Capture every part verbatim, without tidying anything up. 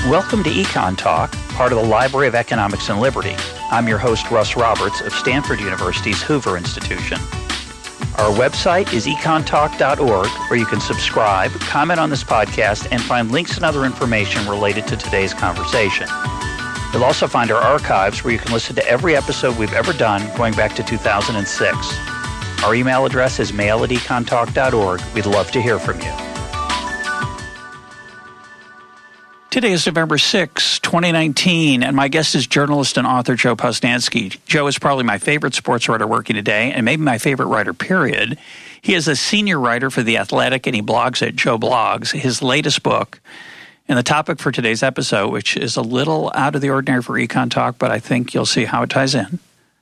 Welcome to Econ Talk, part of the Library of Economics and Liberty. I'm your host, Russ Roberts of Stanford University's Hoover Institution. Our website is econ talk dot org, where you can subscribe, comment on this podcast, and find links and other information related to today's conversation. You'll also find our archives where you can listen to every episode we've ever done going back to two thousand six. Our email address is mail at econ talk dot org. We'd love to hear from you. Today is November sixth, twenty nineteen, and my guest is journalist and author Joe Posnanski. Joe is probably my favorite sports writer working today, and maybe my favorite writer, period. He is a senior writer for The Athletic, and he blogs at Joe Blogs. His latest book, and the topic for today's episode, which is a little out of the ordinary for Econ Talk, but I think you'll see how it ties in.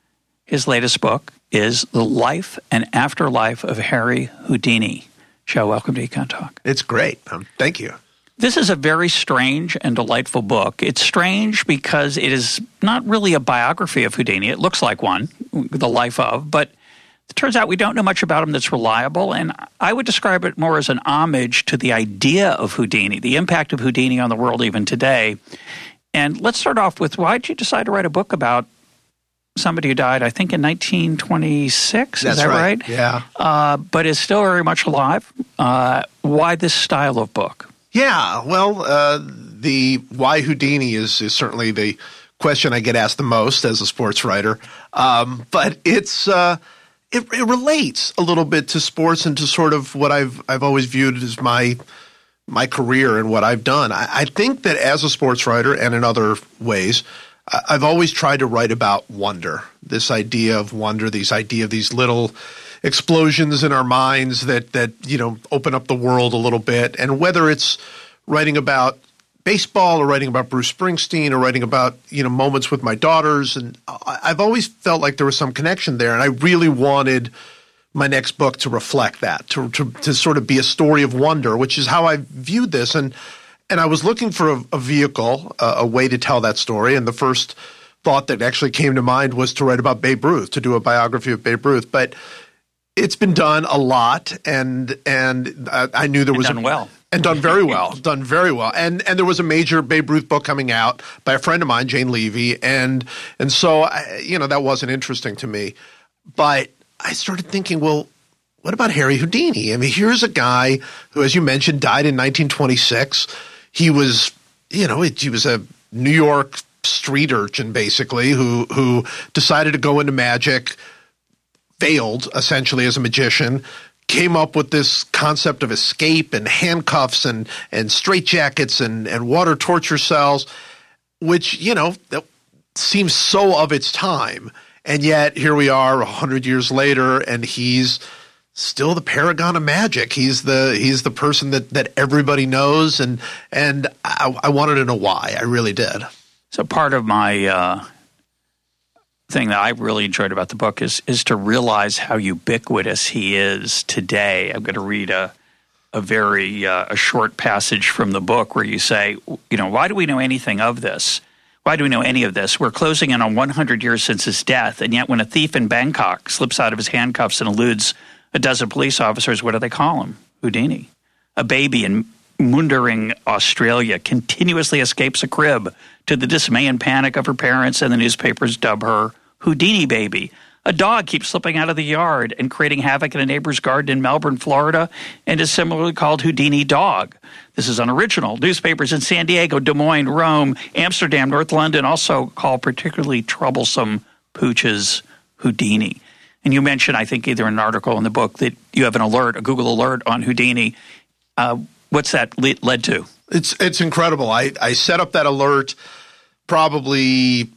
His latest book is The Life and Afterlife of Harry Houdini. Joe, welcome to Econ Talk. It's great. Um, thank you. This is a very strange and delightful book. It's strange because it is not really a biography of Houdini. It looks like one, the life of, but it turns out we don't know much about him that's reliable, and I would describe it more as an homage to the idea of Houdini, the impact of Houdini on the world even today. And let's start off with, why did you decide to write a book about somebody who died, I think, in nineteen twenty-six? That's is that right? right? Yeah. Uh, but is still very much alive. Uh, why this style of book? Yeah, well, uh, the why Houdini is, is certainly the question I get asked the most as a sports writer. Um, but it's uh, it, it relates a little bit to sports and to sort of what I've I've always viewed as my my career and what I've done. I, I think that as a sports writer and in other ways, I've always tried to write about wonder. This idea of wonder, this idea of these little explosions in our minds that that you know open up the world a little bit, and whether it's writing about baseball or writing about Bruce Springsteen or writing about you know moments with my daughters, and I've always felt like there was some connection there, and I really wanted my next book to reflect that, to to, to sort of be a story of wonder, which is how I viewed this, and and I was looking for a, a vehicle, a, a way to tell that story, and the first thought that actually came to mind was to write about Babe Ruth, to do a biography of Babe Ruth, but it's been done a lot, and and uh, I knew there was and done a, well, and done very well, done very well, and and there was a major Babe Ruth book coming out by a friend of mine, Jane Levy, and and so I, you know that wasn't interesting to me, but I started thinking, well, what about Harry Houdini? I mean, here's a guy who, as you mentioned, died in nineteen twenty-six. He was, you know, he was a New York street urchin basically who who decided to go into magic. Failed essentially as a magician, came up with this concept of escape and handcuffs and and straitjackets and and water torture cells, which you know seems so of its time, and yet here we are a hundred years later, and he's still the paragon of magic. He's the he's the person that that everybody knows, and and I, I wanted to know why. I really did. So part of my uh thing that I really enjoyed about the book is is to realize how ubiquitous he is today. I'm going to read a a very uh, a short passage from the book where you say, you know, why do we know anything of this? Why do we know any of this? We're closing in on one hundred years since his death, and yet when a thief in Bangkok slips out of his handcuffs and eludes a dozen police officers, what do they call him? Houdini. A baby in Mundering, Australia, continuously escapes a crib to the dismay and panic of her parents, and the newspapers dub her Houdini baby. A dog keeps slipping out of the yard and creating havoc in a neighbor's garden in Melbourne, Florida, and is similarly called Houdini dog. This is unoriginal. Newspapers in San Diego, Des Moines, Rome, Amsterdam, North London also call particularly troublesome pooches Houdini. And you mentioned, I think, either in an article in the book that you have an alert, a Google alert on Houdini. Uh, What's that le- led to? It's it's incredible. I, I set up that alert probably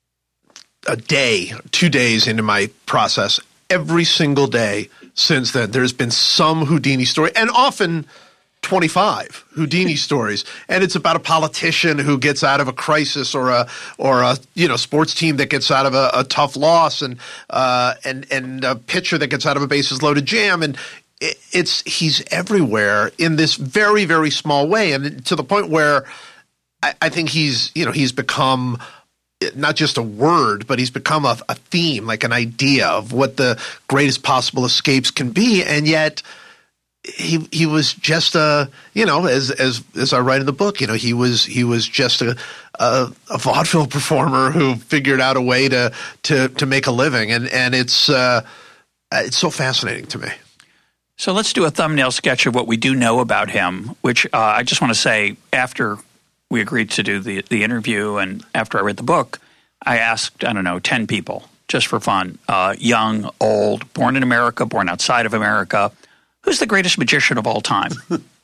a day, two days into my process. Every single day since then, there's been some Houdini story, and often twenty-five Houdini stories. And it's about a politician who gets out of a crisis, or a or a you know sports team that gets out of a, a tough loss, and uh, and and a pitcher that gets out of a bases loaded jam, and it's he's everywhere in this very, very small way, and to the point where I, I think he's you know he's become not just a word, but he's become a, a theme, like an idea of what the greatest possible escapes can be. And yet he he was just a you know as as as I write in the book, you know he was he was just a a, a vaudeville performer who figured out a way to to to make a living, and and it's uh, it's so fascinating to me. So let's do a thumbnail sketch of what we do know about him, which uh, I just want to say after we agreed to do the the interview and after I read the book, I asked I don't know ten people just for fun, uh, young, old, born in America, born outside of America. Who's the greatest magician of all time?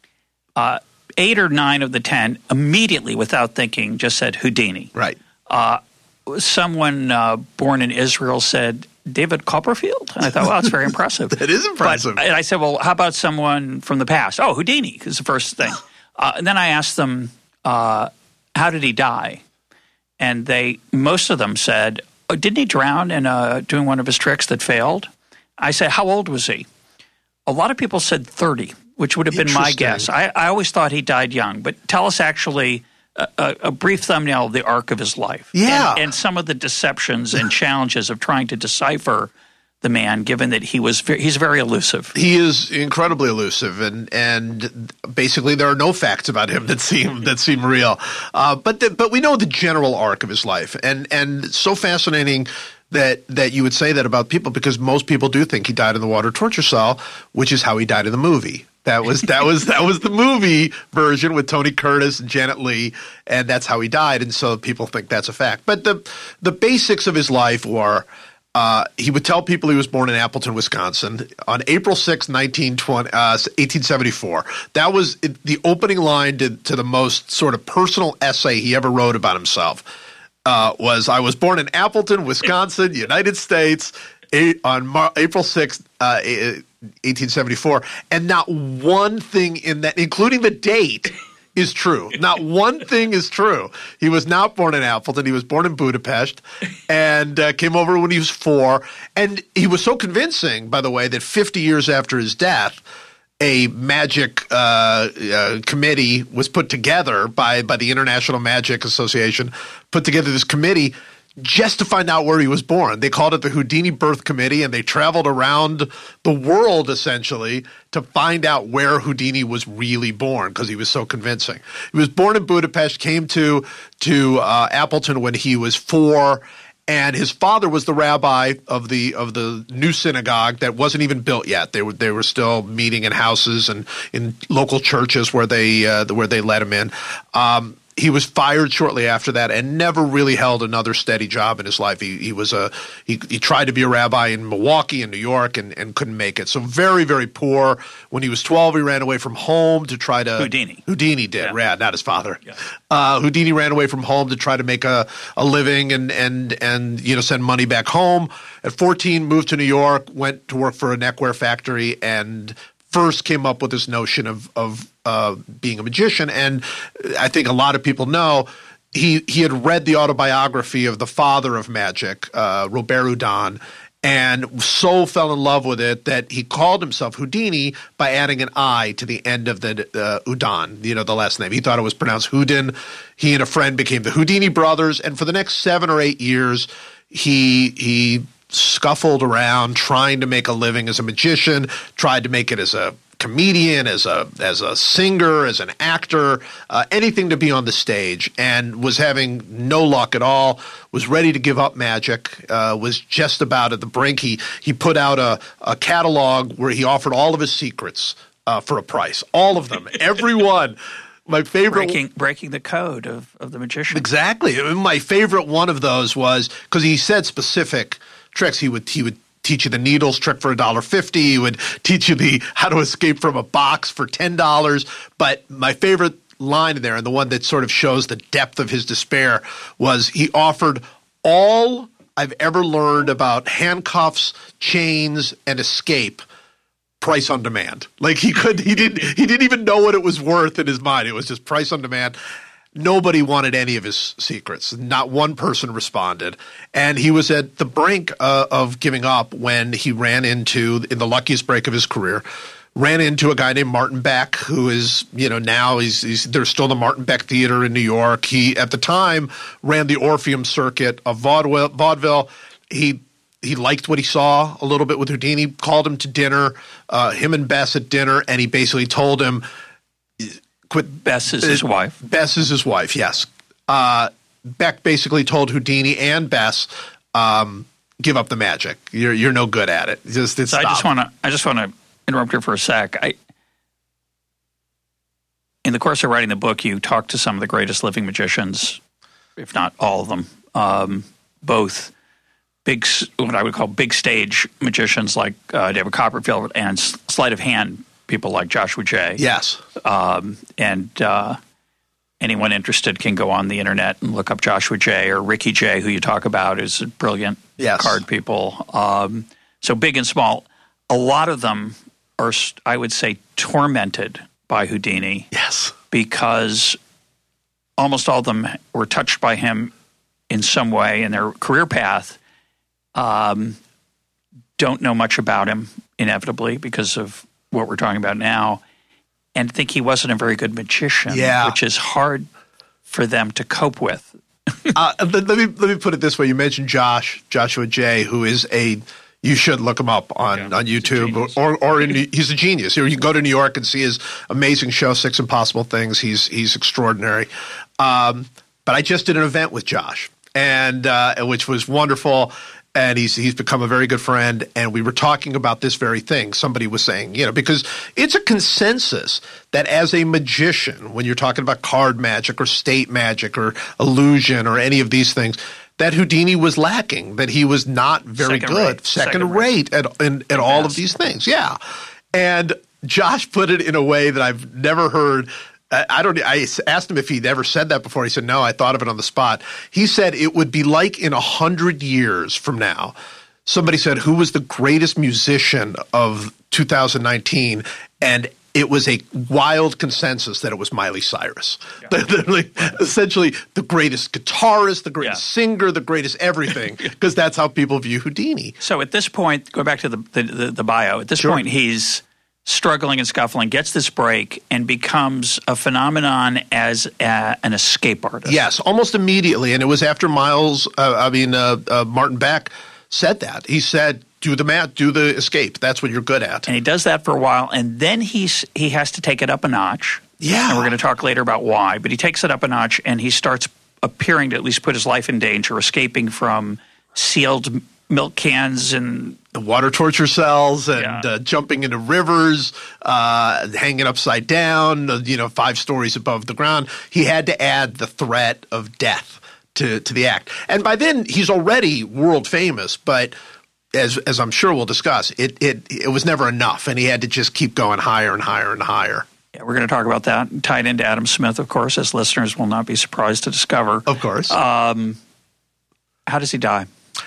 uh, eight or nine of the ten immediately, without thinking, just said Houdini. Right. Uh, someone uh, born in Israel said David Copperfield. And I thought, well, that's very impressive. That is impressive. But, and I said, well, how about someone from the past? Oh, Houdini is the first thing. Uh, and then I asked them, uh, how did he die? And they, most of them said, oh, didn't he drown in uh, doing one of his tricks that failed? I said, how old was he? A lot of people said thirty, which would have been my guess. I, I always thought he died young. But tell us actually a, a, a brief thumbnail of the arc of his life. Yeah. And, and some of the deceptions and challenges of trying to decipher the man, given that he was very, he's very elusive. He is incredibly elusive, and and basically there are no facts about him that seem that seem real. Uh, but the, but we know the general arc of his life, and and it's so fascinating that that you would say that about people, because most people do think he died in the water torture cell, which is how he died in the movie. That was that was that was the movie version with Tony Curtis and Janet Leigh, and that's how he died. And so people think that's a fact. But the the basics of his life were uh, he would tell people he was born in Appleton, Wisconsin, on April sixth, nineteen twenty, uh, eighteen seventy-four. That was the opening line to, to the most sort of personal essay he ever wrote about himself. Uh, was I was born in Appleton, Wisconsin, United States, eight, on Mar- April sixth, uh, eighteen seventy-four, and not one thing in that, including the date, is true. Not one thing is true. He was not born in Appleton. He was born in Budapest and uh, came over when he was four. And he was so convincing, by the way, that fifty years after his death, a magic uh, uh, committee was put together by, by the International Magic Association, put together this committee just to find out where he was born. They called it the Houdini Birth Committee, and they traveled around the world, essentially, to find out where Houdini was really born, because he was so convincing. He was born in Budapest, came to, to uh, Appleton when he was four, and his father was the rabbi of the of the new synagogue that wasn't even built yet. They were they were still meeting in houses and in local churches where they uh, where they let him in. Um, He was fired shortly after that and never really held another steady job in his life. He, he was a he, he tried to be a rabbi in Milwaukee and New York and, and couldn't make it. So very, very poor. When he was twelve, he ran away from home to try to Houdini. Houdini did, Yeah. yeah, not his father. Yeah. Uh, Houdini ran away from home to try to make a, a living and and and you know send money back home. At fourteen, moved to New York, went to work for a neckwear factory, and first came up with this notion of of uh, being a magician. And I think a lot of people know he he had read the autobiography of the father of magic, uh, Robert Houdin, and so fell in love with it that he called himself Houdini by adding an I to the end of the uh, Houdin, you know, the last name. He thought it was pronounced Houdin. He and a friend became the Houdini brothers, and for the next seven or eight years, he he scuffled around trying to make a living as a magician, tried to make it as a comedian, as a as a singer, as an actor, uh, anything to be on the stage, and was having no luck at all, was ready to give up magic, uh, was just about at the brink. He he put out a, a catalog where he offered all of his secrets uh, for a price, all of them, every one. My favorite breaking breaking the code of, of the magician. Exactly. My favorite one of those was because he said specific tricks. He would he would teach you the needles trick for a dollar fifty. He would teach you the how to escape from a box for ten dollars. But my favorite line in there, and the one that sort of shows the depth of his despair, was he offered all I've ever learned about handcuffs, chains, and escape, price on demand. Like he could, he didn't, he didn't even know what it was worth in his mind. It was just price on demand. Nobody wanted any of his secrets. Not one person responded. And he was at the brink uh, of giving up when he ran into, in the luckiest break of his career, ran into a guy named Martin Beck, who is, you know, now he's, he's there's still the Martin Beck Theater in New York. He, at the time, ran the Orpheum circuit of vaudeville. vaudeville. He he liked what he saw a little bit with Houdini. Called him to dinner, uh, him and Bess at dinner, and he basically told him, "Quit." Bess is his wife. Bess is his wife. Yes. Uh, Beck basically told Houdini and Bess, um, "Give up the magic. You're you're no good at it. Just it's so I just want to I just want to interrupt you for a sec. I, in the course of writing the book, you talked to some of the greatest living magicians, if not all of them, um, both big, what I would call big stage magicians like uh, David Copperfield and sleight of hand people like Joshua Jay. Yes. Um, and uh, anyone interested can go on the internet and look up Joshua Jay or Ricky Jay, who you talk about, is a brilliant yes. card people. Um, so big and small. A lot of them are, I would say, tormented by Houdini. Yes. Because almost all of them were touched by him in some way in their career path, um, don't know much about him, inevitably, because of what we're talking about now, and think he wasn't a very good magician, yeah. which is hard for them to cope with. uh, let, let me let me put it this way. You mentioned Josh, Joshua Jay, who is a – you should look him up on, yeah, on YouTube. or or in, he's a genius. You can go to New York and see his amazing show, Six Impossible Things. He's he's extraordinary. Um, but I just did an event with Josh, and uh, which was wonderful. And he's he's become a very good friend, and we were talking about this very thing. Somebody was saying, you know, because it's a consensus that as a magician, when you're talking about card magic or state magic or illusion or any of these things, that Houdini was lacking, that he was not very second good, rate. second, second rate, rate at in, at all of these things. Yeah, and Josh put it in a way that I've never heard. I don't. I asked him if he'd ever said that before. He said, no, I thought of it on the spot. He said it would be like in a hundred years from now, somebody said, who was the greatest musician of two thousand nineteen? And it was a wild consensus that it was Miley Cyrus. Yeah. like, essentially the greatest guitarist, the greatest yeah. singer, the greatest everything, because that's how people view Houdini. So at this point, go back to the, the, the, the bio. At this sure. point, he's struggling and scuffling, gets this break, and becomes a phenomenon as a, an escape artist. Yes, almost immediately. And it was after Miles, uh, I mean, uh, uh, Martin Beck said that. He said, do the math, do the escape. That's what you're good at. And he does that for a while, and then he's he has to take it up a notch. Yeah. And we're going to talk later about why. But he takes it up a notch, and he starts appearing to at least put his life in danger, escaping from sealed milk cans and the water torture cells and yeah. uh, jumping into rivers, uh, hanging upside down, uh, you know, five stories above the ground. He had to add the threat of death to, to the act. And by then he's already world famous, but as as I'm sure we'll discuss, it, it, it was never enough, and he had to just keep going higher and higher and higher. Yeah, we're going to talk about that, tied into Adam Smith, of course, as listeners will not be surprised to discover. Of course. Um, how does he die?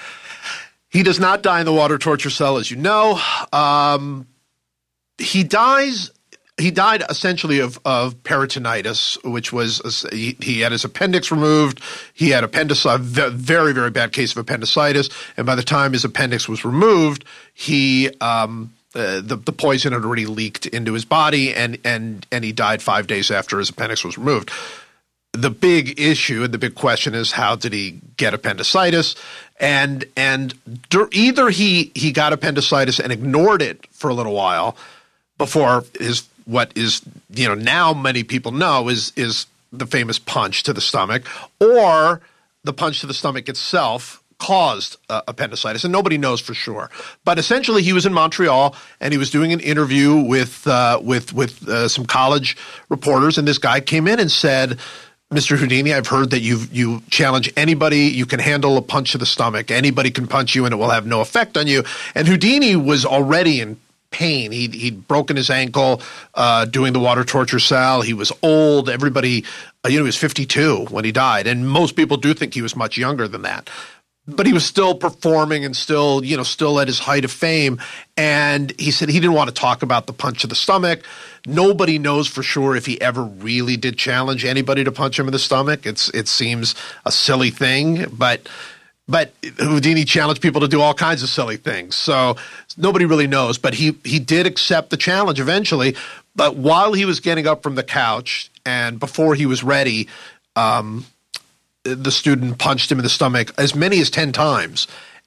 He does not die in the water torture cell, as you know. Um, he dies. He died essentially of, of peritonitis, which was he, he had his appendix removed. He had appendicitis, very very bad case of appendicitis, and by the time his appendix was removed, he um, uh, the the poison had already leaked into his body, and and and he died five days after his appendix was removed. The big issue and the big question is, how did he get appendicitis? And and either he he got appendicitis and ignored it for a little while before his what is you know now many people know is is the famous punch to the stomach, or the punch to the stomach itself caused uh, appendicitis, and nobody knows for sure. But essentially, he was in Montreal and he was doing an interview with uh, with with uh, some college reporters, and this guy came in and said, Mister Houdini, I've heard that you you challenge anybody. You can handle a punch to the stomach. Anybody can punch you and it will have no effect on you. And Houdini was already in pain. He'd, he'd broken his ankle uh, doing the water torture cell. He was old. Everybody, uh, you know, he was fifty-two when he died. And most people do think he was much younger than that. But he was still performing and still, you know, still at his height of fame. And he said he didn't want to talk about the punch to the stomach. Nobody knows for sure if he ever really did challenge anybody to punch him in the stomach. It's it seems a silly thing, but but Houdini challenged people to do all kinds of silly things. So nobody really knows. But he he did accept the challenge eventually. But while he was getting up from the couch and before he was ready, um, the student punched him in the stomach as many as ten times.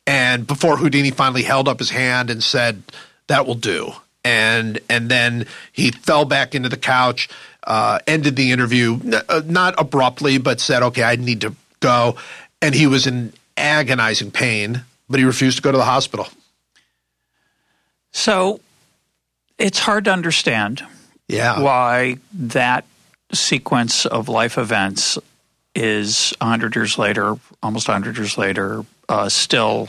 And before Houdini finally held up his hand and said, "That will do." And and then he fell back into the couch, uh, ended the interview, n- not abruptly, but said, "Okay, I need to go." And he was in agonizing pain, but he refused to go to the hospital. So it's hard to understand yeah. why that sequence of life events is one hundred years later, almost one hundred years later, uh, still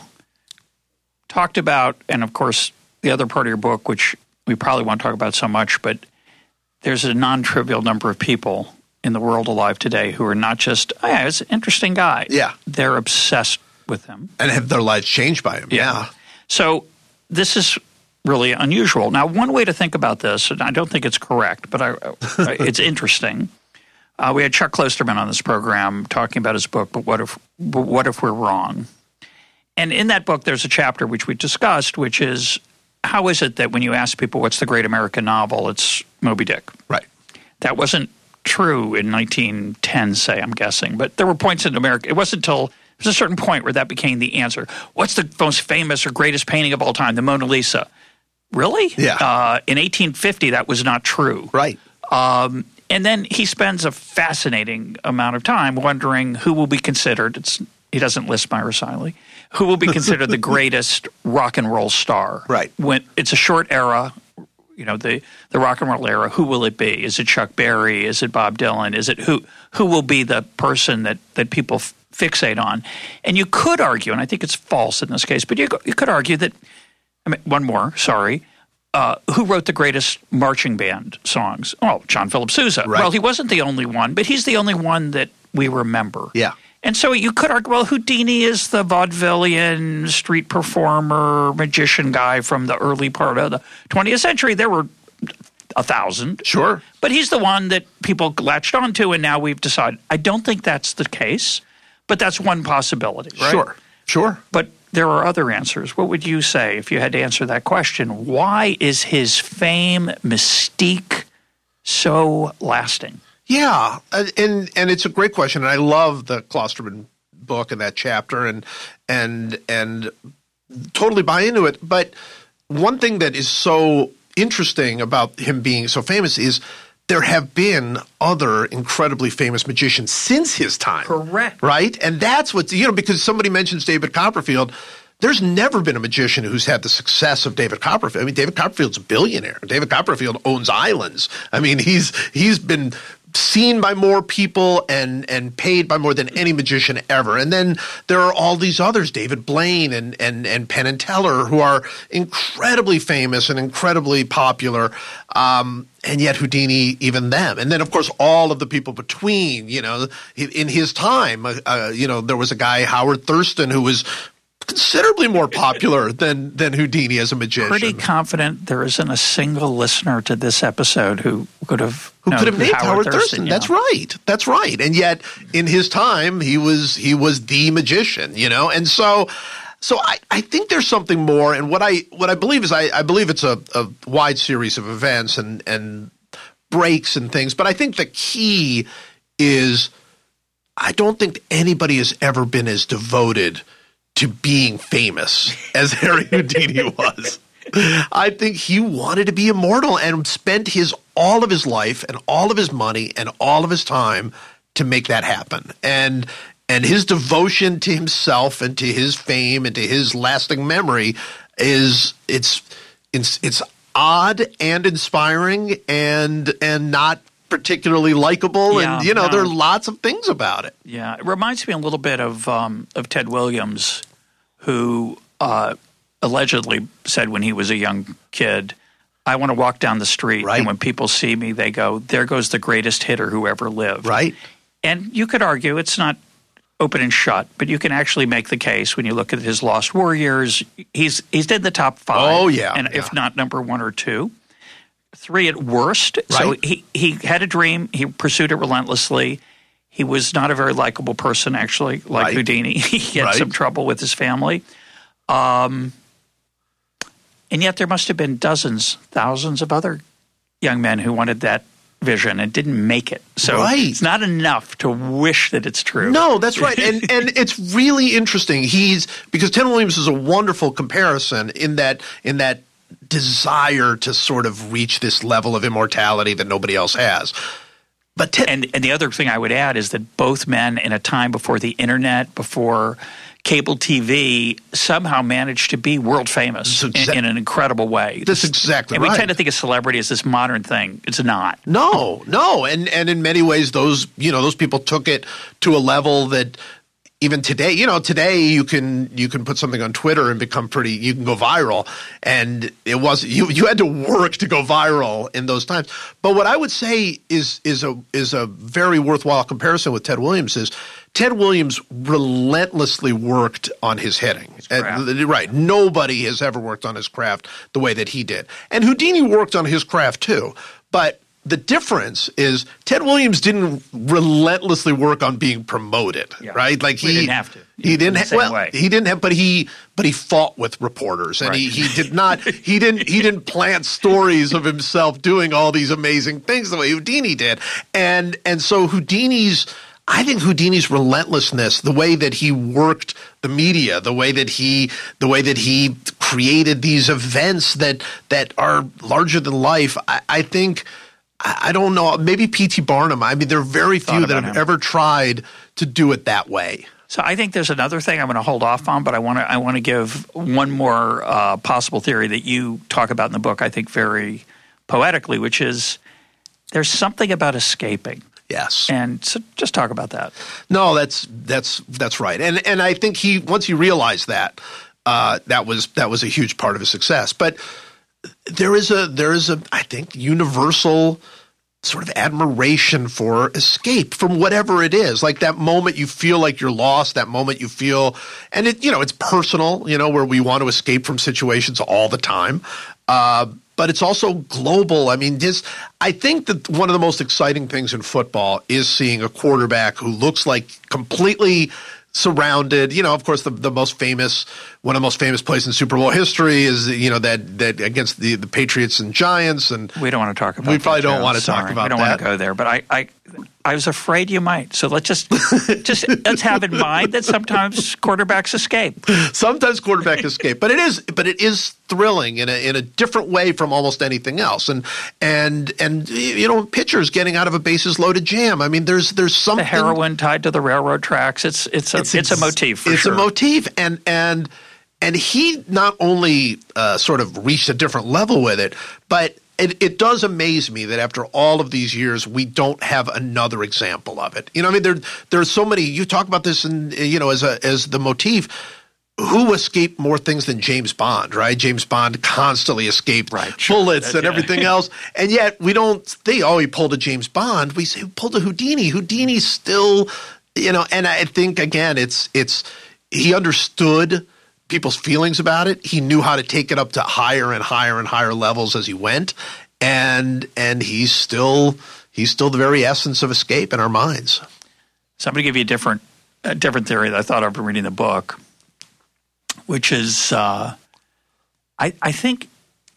talked about. And, of course, the other part of your book, which we probably won't talk about so much, but there's a non-trivial number of people in the world alive today who are not just, oh, yeah, it's an interesting guy. Yeah. They're obsessed with him. And have their lives changed by him. Yeah. yeah. So this is really unusual. Now, one way to think about this, and I don't think it's correct, but I, it's interesting. Uh, we had Chuck Klosterman on this program talking about his book, But What If, but What If We're Wrong? And in that book, there's a chapter which we discussed, which is, how is it that when you ask people what's the great American novel, it's Moby Dick? Right. That wasn't true in nineteen ten, say, I'm guessing. But there were points in America. It wasn't until there was a certain point where that became the answer. What's the most famous or greatest painting of all time? The Mona Lisa. Really? Yeah. Uh, in eighteen fifty, that was not true. Right. Um, and then he spends a fascinating amount of time wondering who will be considered. It's, he doesn't list Myra Siley. Who will be considered the greatest rock and roll star? Right. When it's a short era, you know, the, the rock and roll era. Who will it be? Is it Chuck Berry? Is it Bob Dylan? Is it who? Who will be the person that that people f- fixate on? And you could argue, and I think it's false in this case, but you you could argue that. I mean, one more. Sorry. Uh, who wrote the greatest marching band songs? Oh, John Philip Sousa. Right. Well, he wasn't the only one, but he's the only one that we remember. Yeah. And so you could argue, well, Houdini is the vaudevillian, street performer, magician guy from the early part of the twentieth century. There were a thousand. Sure. But he's the one that people latched onto, and now we've decided. I don't think that's the case, but that's one possibility, right? Sure. Sure. But there are other answers. What would you say if you had to answer that question? Why is his fame, mystique so lasting? Yeah, and and it's a great question, and I love the Klosterman book and that chapter, and and and totally buy into it. But one thing that is so interesting about him being so famous is there have been other incredibly famous magicians since his time. Correct. Right? And that's what, you know, because somebody mentions David Copperfield, there's never been a magician who's had the success of David Copperfield. I mean, David Copperfield's a billionaire. David Copperfield owns islands. I mean, he's he's been seen by more people and and paid by more than any magician ever. And then there are all these others, David Blaine and and and Penn and Teller, who are incredibly famous and incredibly popular. Um, and yet Houdini, even them. And then, of course, all of the people between, you know, in his time, uh, you know, there was a guy, Howard Thurston, who was considerably more popular than than Houdini as a magician. Pretty confident there isn't a single listener to this episode who could have who known could have named Howard, Howard Thurston. Thurston. Yeah. That's right. That's right. And yet, in his time, he was he was the magician. You know, and so. So I, I think there's something more, and what I what I believe is I, I believe it's a, a wide series of events and and breaks and things. But I think the key is I don't think anybody has ever been as devoted to being famous as Harry Houdini was. I think he wanted to be immortal and spent his all of his life and all of his money and all of his time to make that happen. And and his devotion to himself and to his fame and to his lasting memory is it's it's it's odd and inspiring and and not particularly likable. Yeah, and you know no. there are lots of things about it. Yeah, it reminds me a little bit of um, of Ted Williams, who uh, allegedly said when he was a young kid, I want to walk down the street, Right. and when people see me, they go, there goes the greatest hitter who ever lived. Right. And you could argue it's not open and shut, but you can actually make the case when you look at his Lost Warriors, he's he's in the top five. Oh, yeah, and yeah. if not number one or two. Three at worst. So Right. he, he had a dream. He pursued it relentlessly. He was not a very likable person, actually, like Right. Houdini. He had Right. some trouble with his family. Um, and yet there must have been dozens, thousands of other young men who wanted that vision and didn't make it. So right. it's not enough to wish that it's true. No, that's right. And and it's really interesting. He's because Ted Williams is a wonderful comparison in that in that desire to sort of reach this level of immortality that nobody else has. But Ted, and and the other thing I would add is that both men in a time before the internet, before cable T V, somehow managed to be world famous exa- in, in an incredible way. That's exactly and right. And we tend to think of celebrity as this modern thing. It's not. No, no. And and in many ways, those you know those people took it to a level that even today, you know, today you can you can put something on Twitter and become pretty. You can go viral, and it was you you had to work to go viral in those times. But what I would say is is a is a very worthwhile comparison with Ted Williams is Ted Williams relentlessly worked on his hitting. Uh, right, nobody has ever worked on his craft the way that he did, and Houdini worked on his craft too, but. The difference is Ted Williams didn't relentlessly work on being promoted, yeah. right? Like he, he didn't have to. He didn't. Ha- well, way. he didn't have, but he, but he fought with reporters, and right. he, he did not. He didn't. He didn't plant stories of himself doing all these amazing things the way Houdini did, and and so Houdini's. I think Houdini's relentlessness, the way that he worked the media, the way that he, the way that he created these events that that are larger than life. I, I think. I don't know, maybe P T Barnum. I mean, there are very few that have him. ever tried to do it that way. So I think there's another thing I'm going to hold off on, but I want to I want to give one more uh, possible theory that you talk about in the book, I think very poetically, which is there's something about escaping. Yes. And so just talk about that. No, that's that's that's right. And and I think he once he realized that, uh, that was that was a huge part of his success. But There is a there is a I think universal sort of admiration for escape from whatever it is. Like that moment you feel like you're lost, that moment you feel, and it you know it's personal, you know, where we want to escape from situations all the time. Uh, but it's also global. I mean, this I think that one of the most exciting things in football is seeing a quarterback who looks like completely surrounded, you know, of course, the, the most famous, one of the most famous plays in Super Bowl history is, you know, that that against the, the Patriots and Giants. And we don't want to talk about We probably that, don't Joe. want to Sorry. talk about that. We don't want to go there. But I, I, I was afraid you might. So let's just, just let's have in mind that sometimes quarterbacks escape. Sometimes quarterbacks escape. But it is, but it is thrilling in a in a different way from almost anything else. And and and you know, pitchers getting out of a bases loaded jam. I mean, there's there's something. The heroin tied to the railroad tracks. It's it's a it's, it's a motif for it's sure. It's a motif, and and and he not only uh, sort of reached a different level with it, but it, it does amaze me that after all of these years, we don't have another example of it. You know, I mean, there there's so many. You talk about this, in, you know, as a as the motif. Who escaped more things than James Bond, right? James Bond constantly escaped right, sure. bullets That's, and yeah. everything else. And yet we don't think, oh, he pulled a James Bond. We say, he pulled a Houdini. Houdini's still, you know, and I think, again, it's it's he understood people's feelings about it. He knew how to take it up to higher and higher and higher levels as he went. And and he's still he's still the very essence of escape in our minds. So I'm going to give you a different, a different theory that I thought of reading the book, which is, uh, I, I think,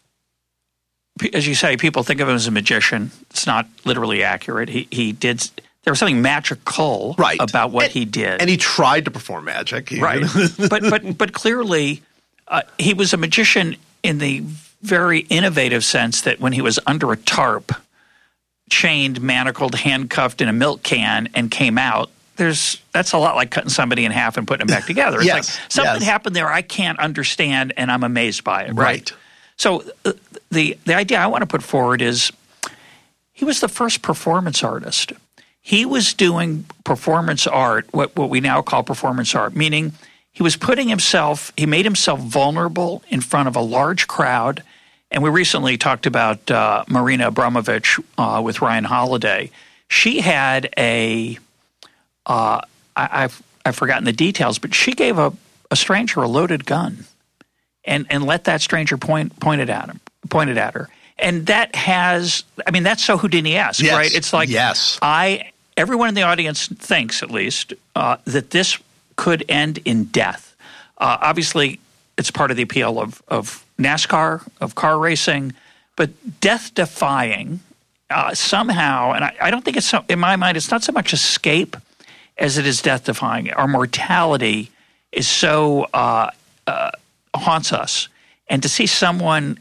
as you say, people think of him as a magician. It's not literally accurate. He he did. There was something magical right. about what and, he did, and he tried to perform magic. He, right? but but but clearly, uh, he was a magician in the very innovative sense that when he was under a tarp, chained, manacled, handcuffed in a milk can, and came out. There's that's a lot like cutting somebody in half and putting them back together. It's yes, like something yes. happened there I can't understand, and I'm amazed by it. Right. right. So uh, the the idea I want to put forward is he was the first performance artist. He was doing performance art, what what we now call performance art, meaning he was putting himself, he made himself vulnerable in front of a large crowd. And we recently talked about uh, Marina Abramovich uh, with Ryan Holiday. She had a Uh, I, I've I've forgotten the details, but she gave a, a stranger a loaded gun, and, and let that stranger point pointed at him, pointed at her, and that has I mean that's so Houdini-esque, yes. right? It's like yes. I everyone in the audience thinks at least uh, that this could end in death. Uh, obviously, it's part of the appeal of of NASCAR, of car racing, but death defying uh, somehow, and I, I don't think it's so, in my mind, it's not so much escape as it is death defying. Our mortality is so uh, uh, haunts us, and to see someone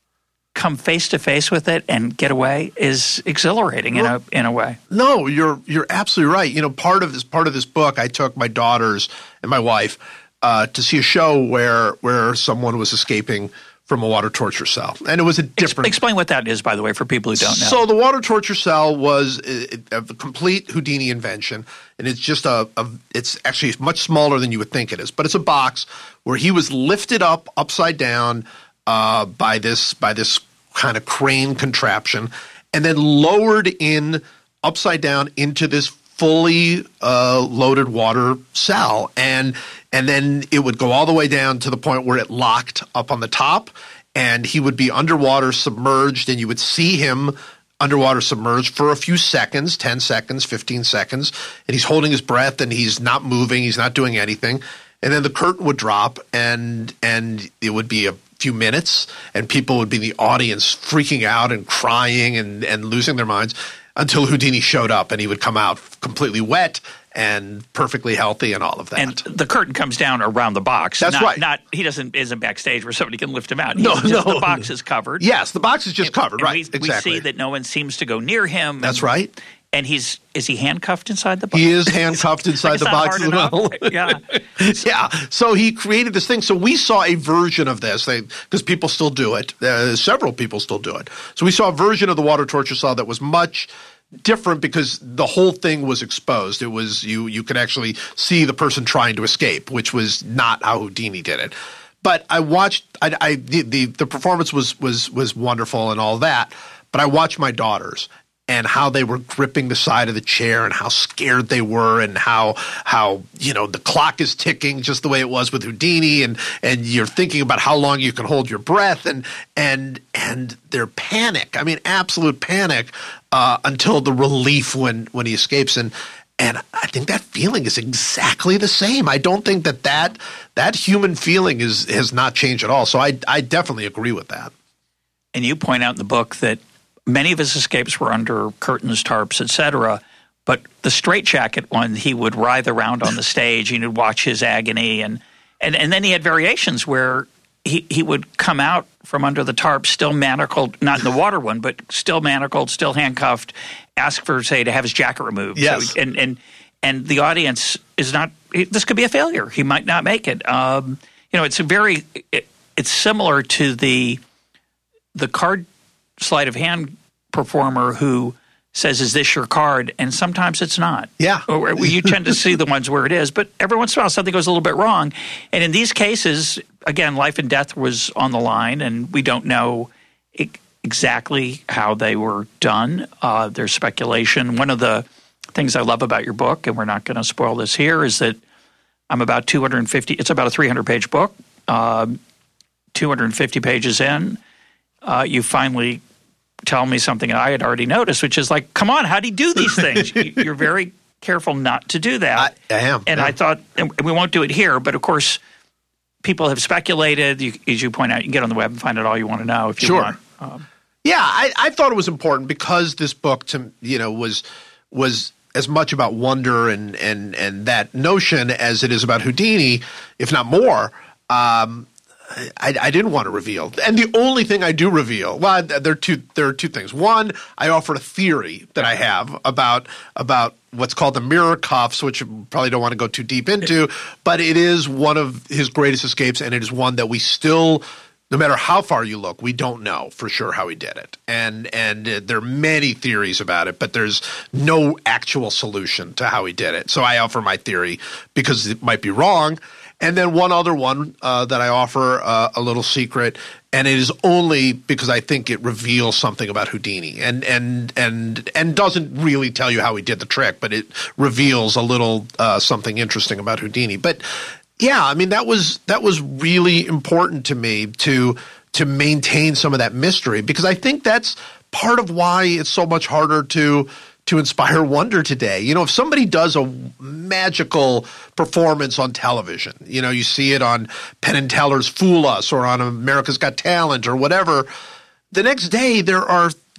come face to face with it and get away is exhilarating well, in a in a way. No, you're you're absolutely right. You know, part of this part of this book, I took my daughters and my wife uh, to see a show where where someone was escaping from a water torture cell, and it was a different. Ex- explain what that is, by the way, for people who don't know. So the water torture cell was a, a complete Houdini invention, and it's just a, a. It's actually much smaller than you would think it is, but it's a box where he was lifted up upside down uh, by this by this kind of crane contraption, and then lowered in upside down into this fully uh, loaded water cell, and and then it would go all the way down to the point where it locked up on the top, and he would be underwater submerged, and you would see him underwater submerged for a few seconds, ten seconds, fifteen seconds, and he's holding his breath, and he's not moving, he's not doing anything, and then the curtain would drop, and and it would be a few minutes, and people would be in the audience freaking out and crying and, and losing their minds until Houdini showed up, and he would come out completely wet and perfectly healthy and all of that. And the curtain comes down around the box. That's not, right. Not he doesn't isn't backstage where somebody can lift him out. He's no, just, no. The box is covered. Yes, the box is just and, covered. And right. We, exactly. we see that no one seems to go near him. That's and, right. And he's is he handcuffed inside the box? He is handcuffed inside the box as well. Yeah. yeah. So he created this thing. So we saw a version of this because people still do it. Uh, several people still do it. So we saw a version of the water torture cell that was much different because the whole thing was exposed. It was you you could actually see the person trying to escape, which was not how Houdini did it. But I watched I, I the, the the performance was was was wonderful and all that. But I watched my daughters and how they were gripping the side of the chair and how scared they were and how how you know the clock is ticking just the way it was with Houdini, and and you're thinking about how long you can hold your breath, and and and their panic. I mean, absolute panic uh, until the relief when when he escapes. And and I think that feeling is exactly the same. I don't think that that, that human feeling is has not changed at all. So I I definitely agree with that. And you point out in the book that many of his escapes were under curtains, tarps, et cetera. But the straitjacket one, he would writhe around on the stage and he'd watch his agony. And, and, and then he had variations where he, he would come out from under the tarp still manacled, not in the water one, but still manacled, still handcuffed, ask for, say, to have his jacket removed. Yes. So, and, and, and the audience is not – this could be a failure. He might not make it. Um, you know, it's a very it, – it's similar to the the card sleight of hand performer who says, is this your card? And sometimes it's not. Yeah. Or you tend to see the ones where it is. But every once in a while something goes a little bit wrong. And in these cases, again, life and death was on the line, and we don't know it, exactly how they were done. Uh, there's speculation. One of the things I love about your book, and we're not going to spoil this here, is that I'm about two hundred fifty – it's about a three hundred page book. Uh, two hundred fifty pages in, uh, you finally – tell me something I had already noticed, which is like, come on, how do you do these things? You're very careful not to do that. I, I am. And yeah. I thought, and we won't do it here, but of course, people have speculated. You, as you point out, you can get on the web and find out all you want to know if you sure. want. Um, yeah, I, I thought it was important because this book, to you know, was was as much about wonder and and and that notion as it is about Houdini, if not more. Um, I, I didn't want to reveal, and the only thing I do reveal, well, there are two. There are two things. One, I offered a theory that I have about about what's called the mirror cuffs, which you probably don't want to go too deep into, but it is one of his greatest escapes, and it is one that we still, no matter how far you look, we don't know for sure how he did it. And and uh, there are many theories about it, but there's no actual solution to how he did it. So I offer my theory because it might be wrong. And then one other one uh, that I offer, uh, a little secret, and it is only because I think it reveals something about Houdini, and and and and doesn't really tell you how he did the trick, but it reveals a little uh, something interesting about Houdini. But yeah, I mean that was that was really important to me to to maintain some of that mystery, because I think that's part of why it's so much harder to. to inspire wonder today. You know, if somebody does a magical performance on television, you know, you see it on Penn and Teller's Fool Us or on America's Got Talent or whatever, the next day there are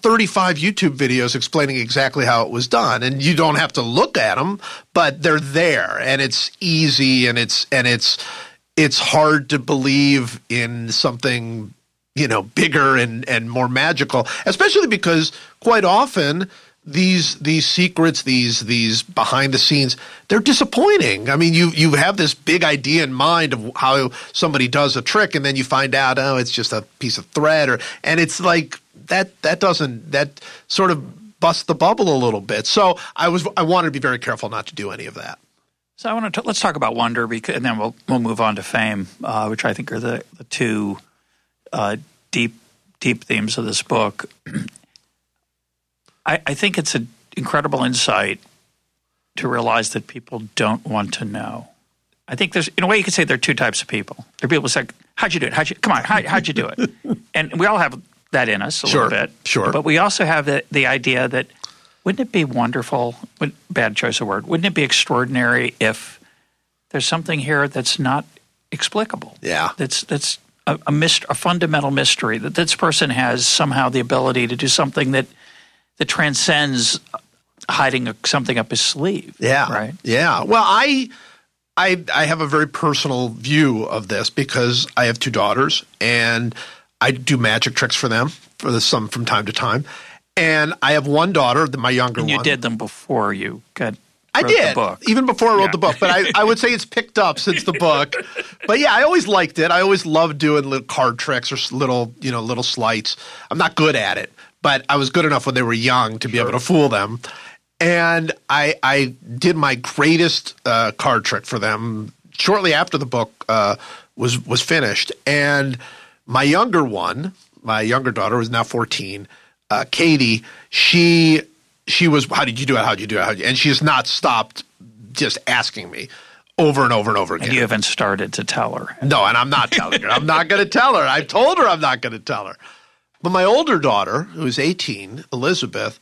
thirty-five YouTube videos explaining exactly how it was done, and you don't have to look at them, but they're there, and it's easy, and it's and it's it's hard to believe in something, you know, bigger and and more magical, especially because quite often these these secrets, these these behind the scenes, they're disappointing. I mean, you you have this big idea in mind of how somebody does a trick, and then you find out, oh, it's just a piece of thread, or and it's like that that doesn't that sort of busts the bubble a little bit. So I was I wanted to be very careful not to do any of that. So I want to let's talk about wonder, because, and then we'll we'll move on to fame, uh, which I think are the the two uh, deep deep themes of this book. I, I think it's an incredible insight to realize that people don't want to know. I think there's, in a way, you could say there are two types of people. There are people who say, "How'd you do it? How'd you come on? How, how'd you do it?" And we all have that in us a sure, little bit. Sure. But we also have the the idea that wouldn't it be wonderful? Bad choice of word. Wouldn't it be extraordinary if there's something here that's not explicable? Yeah. That's that's a, a, myst- a fundamental mystery, that this person has somehow the ability to do something that that transcends hiding a, something up his sleeve. Yeah. Right. Yeah. Well, I, I, I have a very personal view of this because I have two daughters, and I do magic tricks for them for the, some from time to time. And I have one daughter, my younger one. And you one. did them before you got. I did, the book. even before I wrote yeah. the book. But I, I would say it's picked up since the book. But yeah, I always liked it. I always loved doing little card tricks or little, you know, little sleights. I'm not good at it, but I was good enough when they were young to be sure. able to fool them. And I, I did my greatest uh, card trick for them shortly after the book uh, was was finished. And my younger one, my younger daughter, who's now fourteen, uh, Katie, she she was, how did you do it? How did you do it? How'd you? And she has not stopped just asking me over and over and over again. And you haven't started to tell her. No, and I'm not telling her. I'm not going to tell her. I told her I'm not going to tell her. But my older daughter, who's eighteen, Elizabeth,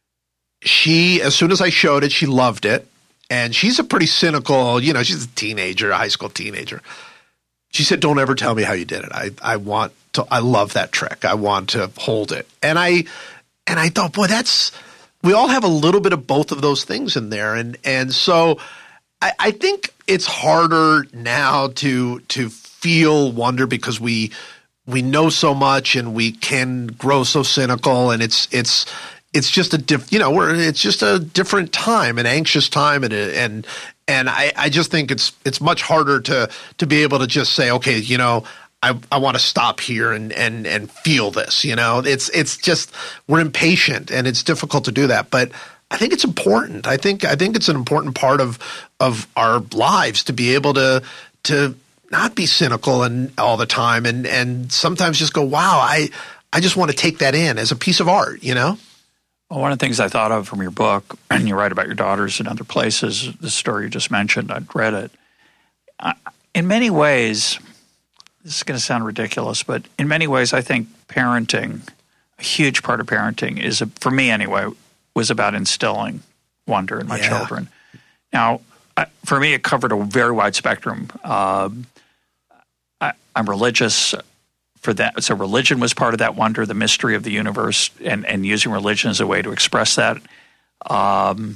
she, as soon as I showed it, she loved it. And she's a pretty cynical, you know, she's a teenager, a high school teenager. She said, don't ever tell me how you did it. I, I want to, I love that trick. I want to hold it. And I, and I thought, boy, that's, we all have a little bit of both of those things in there. And, and so I, I think it's harder now to, to feel wonder because we, we know so much and we can grow so cynical, and it's, it's, it's just a diff, you know, we're, it's just a different time, an anxious time. And, and, and I, I just think it's, it's much harder to, to be able to just say, okay, you know, I, I want to stop here and, and, and feel this, you know, it's, it's just, we're impatient and it's difficult to do that. But I think it's important. I think, I think it's an important part of, of our lives to be able to, to not be cynical and all the time. And, and sometimes just go, wow, I, I just want to take that in as a piece of art, you know? Well, one of the things I thought of from your book, and you write about your daughters in other places, the story you just mentioned, I'd read it. Uh, in many ways, this is going to sound ridiculous, but in many ways, I think parenting, a huge part of parenting is, a, for me anyway, was about instilling wonder in my yeah. children. Now, I, for me, it covered a very wide spectrum. Uh, I, I'm religious. For that, so religion was part of that wonder, the mystery of the universe, and, and using religion as a way to express that. Um,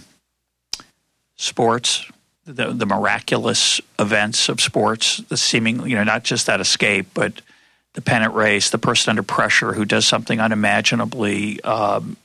sports, the, the miraculous events of sports, the seeming, you know, not just that escape, but the pennant race, the person under pressure who does something unimaginably um,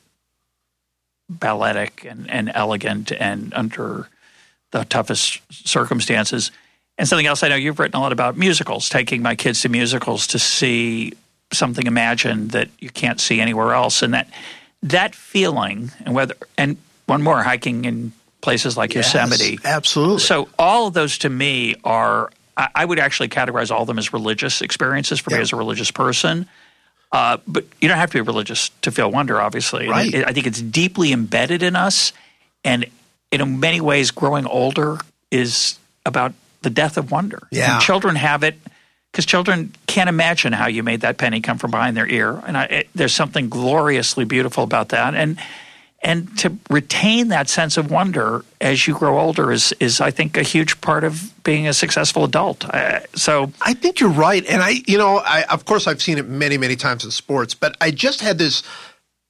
balletic and, and elegant and under the toughest circumstances. And something else I know you've written a lot about, musicals, taking my kids to musicals to see something imagined that you can't see anywhere else. And that that feeling, and whether and one more, hiking in places like yes, Yosemite. Absolutely. So all of those to me are, I, I would actually categorize all of them as religious experiences for yeah. me as a religious person. Uh, but you don't have to be religious to feel wonder, obviously. Right. It, I think it's deeply embedded in us. And in many ways, growing older is about the death of wonder. Yeah. And children have it because children can't imagine how you made that penny come from behind their ear. And I, it, there's something gloriously beautiful about that. And and to retain that sense of wonder as you grow older is, is I think, a huge part of being a successful adult. Uh, so I think you're right. And I, you know, I, of course, I've seen it many, many times in sports, but I just had this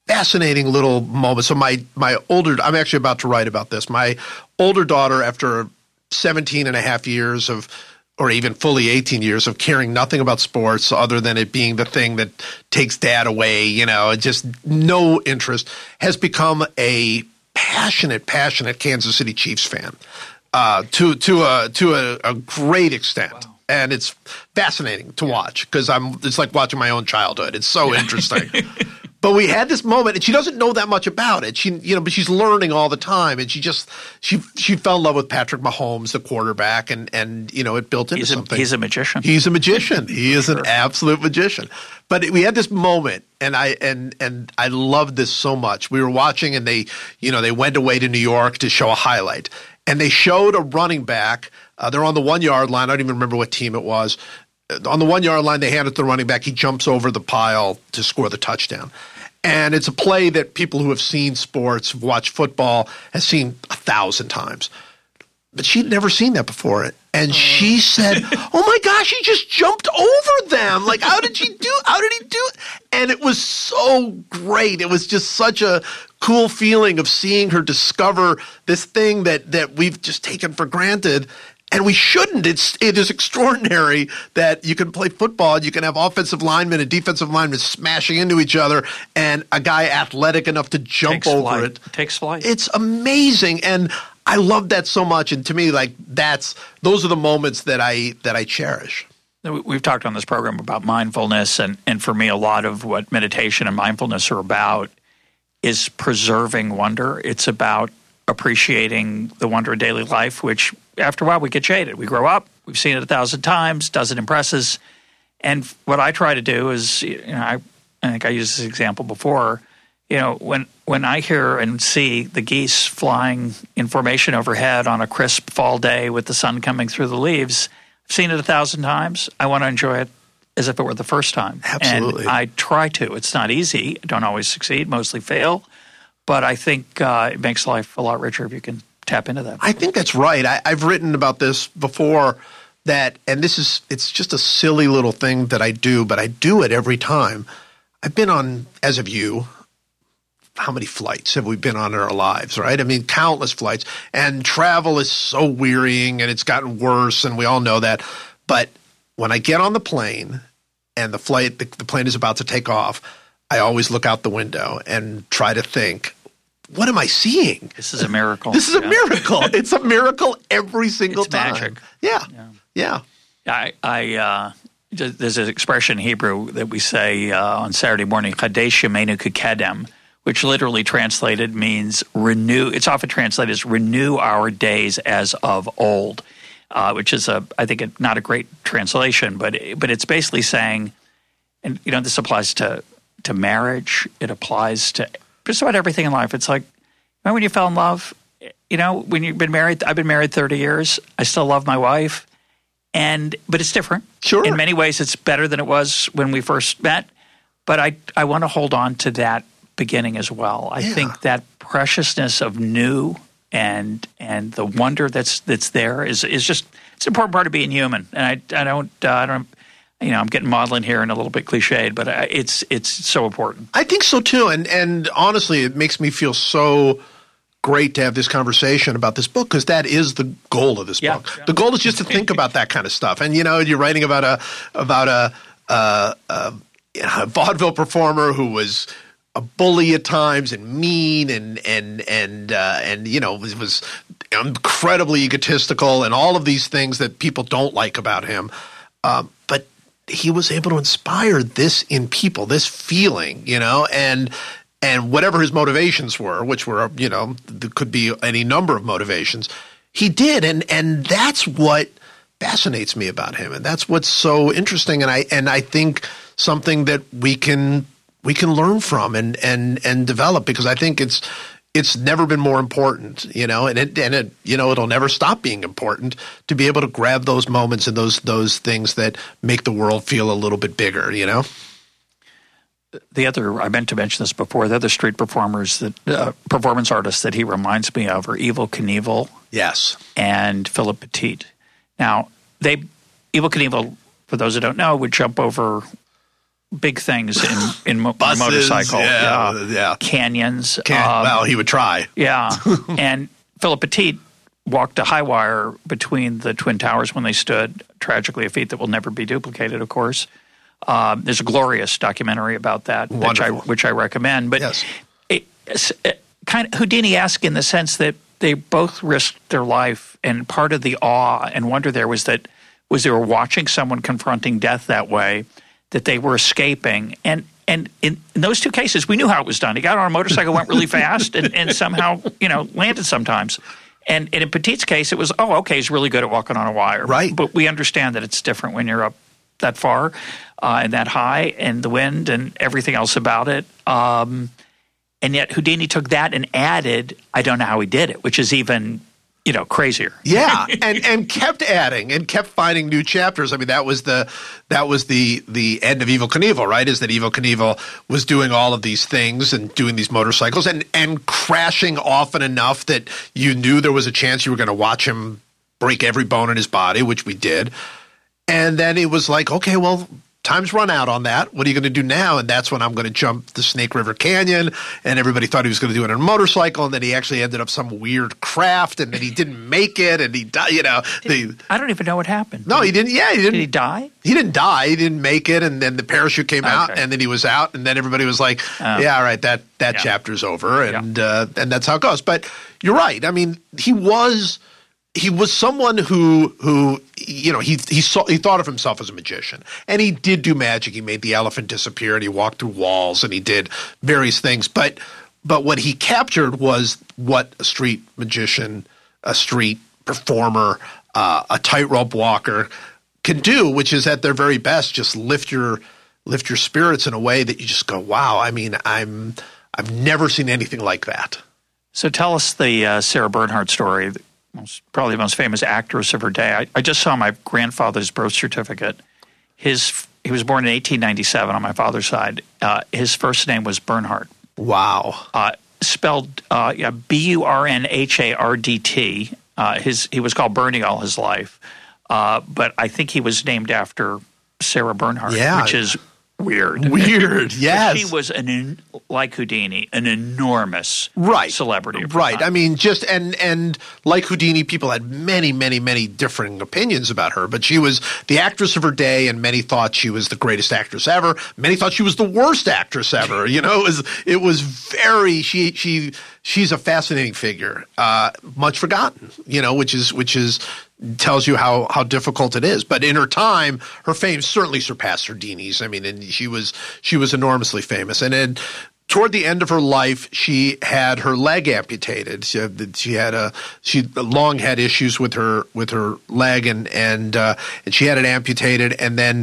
fascinating little moment. So my my older, I'm actually about to write about this. My older daughter, after seventeen and a half years of, or even fully eighteen years of caring nothing about sports other than it being the thing that takes dad away, you know, just no interest, has become a passionate, passionate Kansas City Chiefs fan uh, to to a to a, a great extent. Wow. And it's fascinating to yeah. watch because I'm. It's like watching my own childhood. It's so interesting. But we had this moment, and she doesn't know that much about it. She, you know, but she's learning all the time, and she just she she fell in love with Patrick Mahomes, the quarterback, and and you know it built into he's a, something. He's a magician. He's a magician. He is an absolute magician. But we had this moment, and I and and I loved this so much. We were watching, and they, you know, they went away to New York to show a highlight, and they showed a running back. Uh, they're on the one-yard line. I don't even remember what team it was. On the one-yard line, they hand it to the running back. He jumps over the pile to score the touchdown. And it's a play that people who have seen sports, watched football, has seen a thousand times. But she'd never seen that before. And she said, oh, my gosh, he just jumped over them. Like, how did she do How did he do it? And it was so great. It was just such a cool feeling of seeing her discover this thing that, that we've just taken for granted. And we shouldn't. It's it is extraordinary that you can play football and you can have offensive linemen and defensive linemen smashing into each other, and a guy athletic enough to jump Takes over flight. it. Takes flight. It's amazing, and I love that so much. And to me, like that's those are the moments that I that I cherish. We've talked on this program about mindfulness, and and for me, a lot of what meditation and mindfulness are about is preserving wonder. It's about appreciating the wonder of daily life, which after a while we get jaded. We grow up, we've seen it a thousand times, doesn't impress us. And what I try to do is, you know, I, I think I used this example before, you know, when when I hear and see the geese flying in formation overhead on a crisp fall day with the sun coming through the leaves, I've seen it a thousand times. I want to enjoy it as if it were the first time. Absolutely. And I try to. It's not easy. I don't always succeed, mostly fail. But I think uh, it makes life a lot richer if you can tap into that. I think that's right. I, I've written about this before that, and this is, it's just a silly little thing that I do, but I do it every time. I've been on, as have you, how many flights have we been on in our lives, right? I mean, countless flights. And travel is so wearying, and it's gotten worse, and we all know that. But when I get on the plane and the flight, the, the plane is about to take off, I always look out the window and try to think, what am I seeing? This is a miracle. This is a yeah. miracle. It's a miracle every single it's time. Magic. Yeah. Yeah. Yeah. I, I uh, there's an expression in Hebrew that we say uh, on Saturday morning, Chadesh Yameinu Kedem, which literally translated means renew. It's often translated as renew our days as of old, uh, which is a I think a, not a great translation, but but it's basically saying, and you know this applies to to marriage. It applies to just about everything in life. It's like, remember when you fell in love? You know, when you've been married, I've been married thirty years. I still love my wife. And, but it's different. Sure. In many ways, it's better than it was when we first met. But I, I want to hold on to that beginning as well. I yeah. think that preciousness of new and, and the wonder that's, that's there is, is just, it's an important part of being human. And I, I don't, uh, I don't, you know, I'm getting maudlin here and a little bit cliched, but it's it's so important. I think so too, and and honestly, it makes me feel so great to have this conversation about this book because that is the goal of this yeah. book. The goal is just to think about that kind of stuff, and you know, you're writing about a about a, a, a, you know, a vaudeville performer who was a bully at times and mean and and and uh, and you know was, was incredibly egotistical and all of these things that people don't like about him, um, but he was able to inspire this in people, this feeling, you know, and and whatever his motivations were, which were, you know, there could be any number of motivations, he did, and and that's what fascinates me about him, and that's what's so interesting, and I and I think something that we can we can learn from and and and develop, because I think it's it's never been more important, you know, and it and it you know it'll never stop being important to be able to grab those moments and those those things that make the world feel a little bit bigger, you know. The other, I meant to mention this before, the other street performers, that uh, performance artists that he reminds me of are Evel Knievel, yes, and Philip Petit. Now, they Evel Knievel, for those who don't know, would jump over big things in in mo- Buses, motorcycle, yeah, yeah, yeah. canyons. Can, um, well, he would try. Yeah, and Philip Petit walked a high wire between the Twin Towers when they stood. Tragically, a feat that will never be duplicated, of course. Um, there's a glorious documentary about that, which I, which I recommend. But yes. it, it, kind of Houdini-esque in the sense that they both risked their life, and part of the awe and wonder there was that was they were watching someone confronting death that way, that they were escaping. And and in, in those two cases, we knew how it was done. He got on a motorcycle, went really fast, and, and somehow, you know, landed sometimes. And, and in Petit's case, it was, oh, okay, he's really good at walking on a wire. Right. But we understand that it's different when you're up that far uh, and that high, and the wind and everything else about it. Um, and yet Houdini took that and added, I don't know how he did it, which is even, you know, crazier. Yeah, and and kept adding and kept finding new chapters. I mean, that was the that was the the end of Evel Knievel, right? Is that Evel Knievel was doing all of these things and doing these motorcycles and and crashing often enough that you knew there was a chance you were going to watch him break every bone in his body, which we did. And then it was like, okay, well, time's run out on that. What are you going to do now? And that's when I'm going to jump the Snake River Canyon. And everybody thought he was going to do it on a motorcycle, and then he actually ended up some weird craft, and then he didn't make it, and he died. You know, the, I don't even know what happened. No, he didn't. Yeah, he didn't. Did he die? He didn't die. He didn't make it, and then the parachute came Okay. out, and then he was out, and then everybody was like, Oh. "Yeah, all right, that that Yeah. chapter's over," and uh, and that's how it goes. But you're right. I mean, he was. He was someone who, who you know, he he saw he thought of himself as a magician, and he did do magic. He made the elephant disappear, and he walked through walls, and he did various things. But but what he captured was what a street magician, a street performer, uh, a tightrope walker can do, which is at their very best just lift your lift your spirits in a way that you just go, wow. I mean, I'm I've never seen anything like that. So tell us the uh, Sarah Bernhardt story. Most, probably the most famous actress of her day. I, I just saw my grandfather's birth certificate. His he was born in eighteen ninety-seven on my father's side. Uh, his first name was Bernhardt. Wow. Uh, spelled uh, yeah, B U R N H A R D T. Uh, his he was called Bernie all his life, uh, but I think he was named after Sarah Bernhardt, Yeah. which is weird. Weird, yes. She was an en- like Houdini, an enormous Right. celebrity. of her Right. time. I mean, just and and like Houdini, people had many, many, many differing opinions about her. But she was the actress of her day, and many thought she was the greatest actress ever. Many thought she was the worst actress ever. You know, it was it was very she she she's a fascinating figure, uh, much forgotten. You know, which is which is. tells you how, how difficult it is. But in her time, her fame certainly surpassed Houdini's. I mean, and she was she was enormously famous. And then toward the end of her life, she had her leg amputated. She had, she had a she long had issues with her with her leg, and and uh, and she had it amputated. And then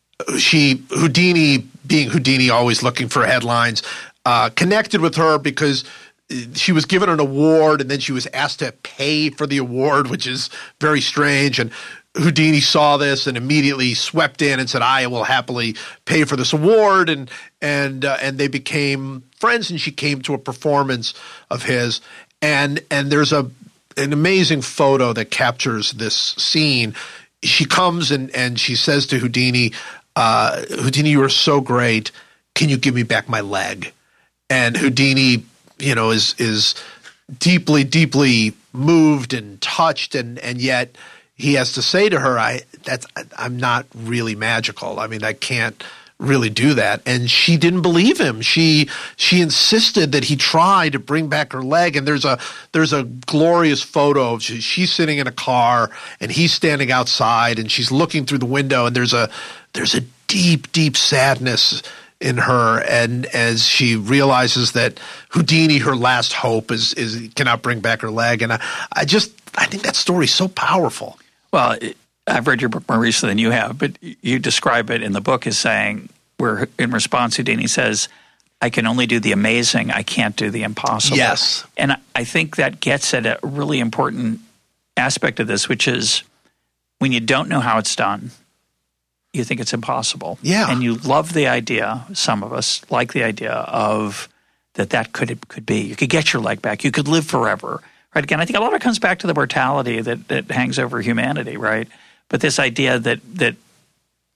she Houdini, being Houdini, always looking for headlines, uh, connected with her because she was given an award, and then she was asked to pay for the award, which is very strange. And Houdini saw this and immediately swept in and said, "I will happily pay for this award." And and uh, and they became friends. And she came to a performance of his, and and there's a an amazing photo that captures this scene. She comes and and she says to Houdini, uh, "Houdini, you are so great. Can you give me back my leg?" And Houdini, you know, is is deeply, deeply moved and touched, and, and yet he has to say to her, "I that's I'm not really magical. I mean, I can't really do that." And she didn't believe him. She she insisted that he try to bring back her leg. And there's a there's a glorious photo of she, she's sitting in a car and he's standing outside, and she's looking through the window, and there's a there's a deep, deep sadness in her, and as she realizes that Houdini, her last hope, is is cannot bring back her leg. And I, I just I think that story is so powerful. Well, it, I've read your book more recently than you have, but you describe it in the book as saying, where in response Houdini says, "I can only do the amazing, I can't do the impossible." Yes. And I, I think that gets at a really important aspect of this, which is when you don't know how it's done, you think it's impossible. Yeah. And you love the idea, some of us like the idea of that that could could be. You could get your leg back. You could live forever. Right? Again, I think a lot of it comes back to the mortality that, that hangs over humanity, right? But this idea that that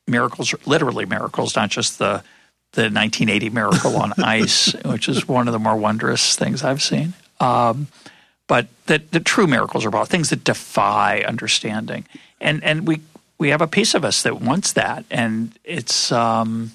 miracles, literally miracles, not just the the nineteen eighty miracle on ice, which is one of the more wondrous things I've seen. Um, but the, the true miracles are about things that defy understanding. And and we we have a piece of us that wants that, and it's um,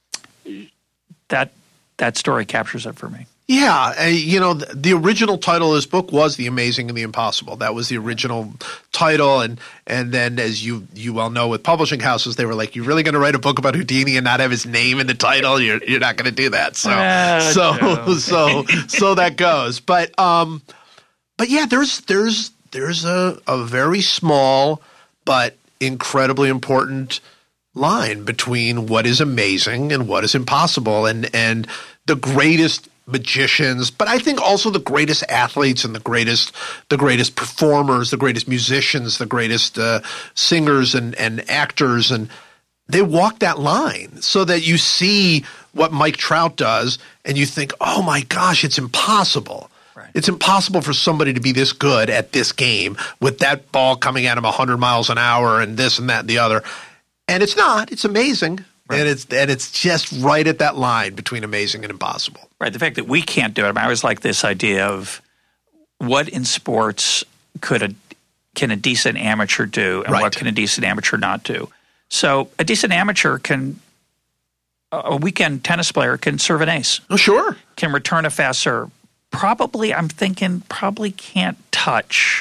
that that story captures it for me. Yeah, uh, you know, the, the original title of this book was The Amazing and the Impossible. That was the original title, and and then as you you well know, with publishing houses, they were like, "You're really going to write a book about Houdini and not have his name in the title? You're you're not going to do that." So uh, so no. so so that goes. But um, but yeah, there's there's there's a a very small but incredibly important line between what is amazing and what is impossible, and and the greatest magicians, but I think also the greatest athletes and the greatest the greatest performers, the greatest musicians, the greatest uh, singers and, and actors, and they walk that line so that you see what Mike Trout does and you think, oh my gosh, it's impossible. Right. It's impossible for somebody to be this good at this game with that ball coming at him one hundred miles an hour and this and that and the other. And it's not. It's amazing. Right. And it's and it's just right at that line between amazing and impossible. Right. The fact that we can't do it. I mean, I always like this idea of what in sports could a can a decent amateur do, and right. what can a decent amateur not do. So a decent amateur can a weekend tennis player can serve an ace. Oh, sure. Can return a fast serve. Probably, I'm thinking, probably can't touch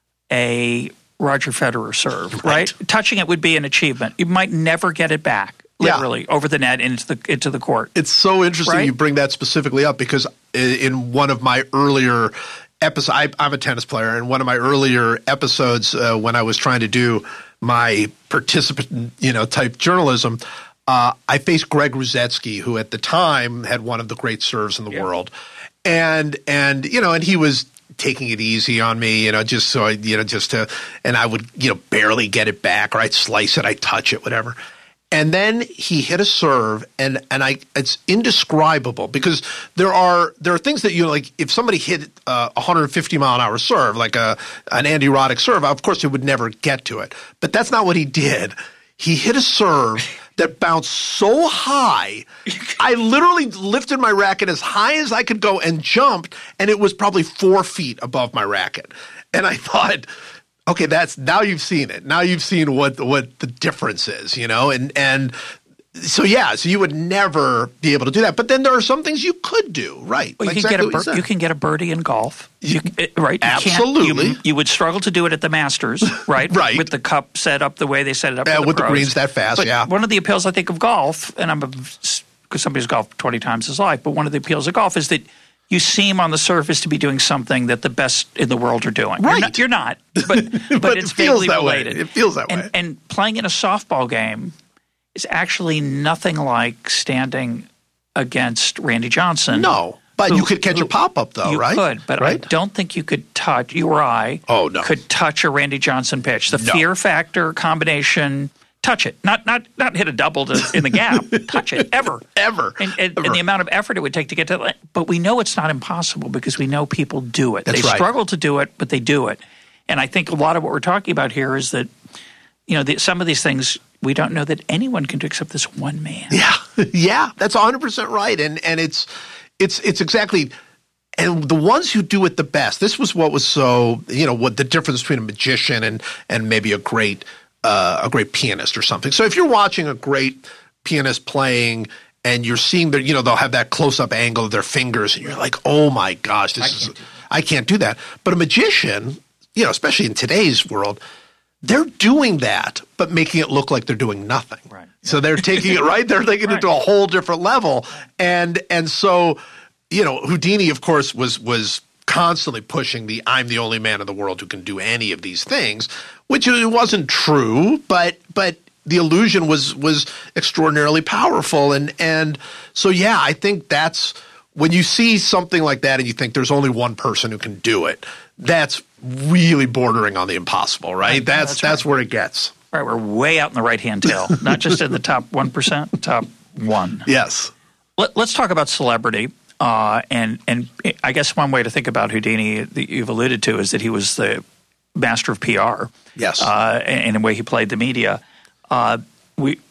a Roger Federer serve. Right. right? Touching it would be an achievement. You might never get it back. Literally, yeah. over the net into the into the court. It's so interesting right? you bring that specifically up, because in one of my earlier episodes, I, I'm a tennis player, and one of my earlier episodes uh, when I was trying to do my participant, you know, type journalism, uh, I faced Greg Ruzetsky, who at the time had one of the great serves in the yeah. world, and and you know, and he was taking it easy on me, you know, just so I, you know, just to, and I would, you know, barely get it back, or I'd slice it, I'd touch it, whatever. And then he hit a serve, and, and I it's indescribable, because there are there are things that you know, like if somebody hit a one hundred fifty mile an hour serve, like a an Andy Roddick serve, of course it would never get to it. But that's not what he did. He hit a serve that bounced so high, I literally lifted my racket as high as I could go and jumped, and it was probably four feet above my racket. And I thought, okay, that's now you've seen it. Now you've seen what what the difference is, you know, and and so yeah, so you would never be able to do that. But then there are some things you could do, right? Well, you, like can exactly get a bir- you can get a birdie in golf, you, right? You absolutely. You, you would struggle to do it at the Masters, right? Right. With the cup set up the way they set it up. Yeah, for the with pros. the greens that fast. But yeah. One of the appeals I think of golf, and I'm because somebody's golfed twenty times his life, but one of the appeals of golf is that you seem on the surface to be doing something that the best in the world are doing. Right. You're not, you're not but, but, but it's it feels vaguely that related. way. It feels that and, way. And playing in a softball game is actually nothing like standing against Randy Johnson. No, but who, you could catch who, a pop-up though, you right? You could, but right? I don't think you could touch, you or I oh, no. could touch a Randy Johnson pitch. The no. fear factor combination, touch it. Not not not hit a double to, in the gap. Touch it. Ever. Ever. And, and, Ever. and the amount of effort it would take to get to that. But we know it's not impossible because we know people do it. That's they right. struggle to do it, but they do it. And I think a lot of what we're talking about here is that, you know, the, some of these things we don't know that anyone can do except this one man. Yeah. Yeah. That's one hundred percent right. And and it's it's it's exactly – and the ones who do it the best, this was what was so – you know, what the difference between a magician and and maybe a great – Uh, a great pianist or something. So if you're watching a great pianist playing and you're seeing their, you know, they'll have that close-up angle of their fingers and you're like, oh my gosh, this I is, I can't do that. But a magician, you know, especially in today's world, they're doing that, but making it look like they're doing nothing. Right. So they're taking it, right? They're taking right. it to a whole different level. And, and so, you know, Houdini, of course, was, was, constantly pushing the I'm the only man in the world who can do any of these things, which it wasn't true, but but the illusion was was extraordinarily powerful. And and so yeah, I think that's when you see something like that and you think there's only one person who can do it, that's really bordering on the impossible, right? right. That's that's, that's right. where it gets. Right, we're way out in the right-hand tail, not just in the top one percent, top one. Yes. Let, let's talk about celebrity. Uh, and and I guess one way to think about Houdini that you've alluded to is that he was the master of P R. Yes. Uh, and, and the way he played the media. Uh, we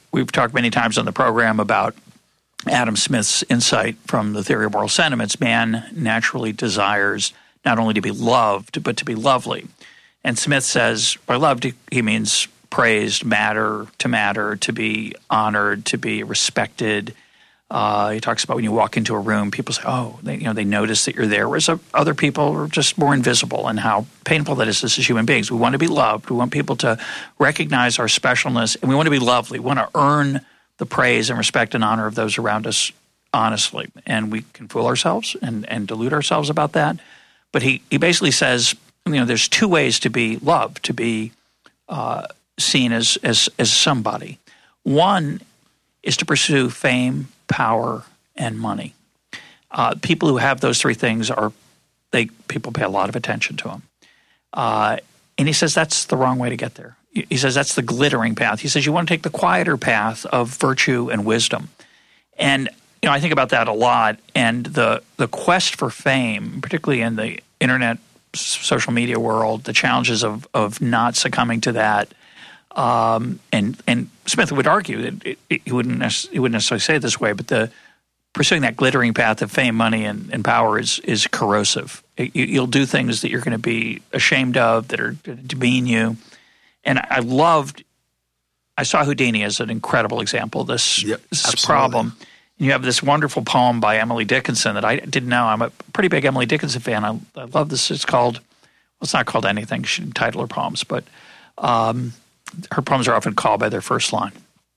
we've talked many times on the program about Adam Smith's insight from the theory of moral sentiments. Man naturally desires not only to be loved, but to be lovely. And Smith says, by loved, he means praised, matter, to matter, to be honored, to be respected. Uh, he talks about when you walk into a room, people say, oh, they, you know, they notice that you're there, whereas other people are just more invisible, and how painful that is as human beings. We want to be loved. We want people to recognize our specialness, and we want to be lovely. We want to earn the praise and respect and honor of those around us honestly. And we can fool ourselves and, and delude ourselves about that. But he, he basically says, you know, there's two ways to be loved, to be uh, seen as, as, as somebody. One is to pursue fame, power, and money. Uh, people who have those three things are they people pay a lot of attention to them. Uh, and he says that's the wrong way to get there. He says that's the glittering path. He says you want to take the quieter path of virtue and wisdom. And you know, I think about that a lot. And the the quest for fame, particularly in the internet, social media world, the challenges of of not succumbing to that. Um, and and Smith would argue that it, it, he wouldn't nec- he wouldn't necessarily say it this way, but the pursuing that glittering path of fame, money, and, and power is is corrosive. It, you, you'll do things that you're going to be ashamed of, that are going to demean you. And I loved – I saw Houdini as an incredible example of this, yep, this problem. And you have this wonderful poem by Emily Dickinson that I didn't know. I'm a pretty big Emily Dickinson fan. I, I love this. It's called – well, it's not called anything. She didn't title her poems, but um, her poems are often called by their first line.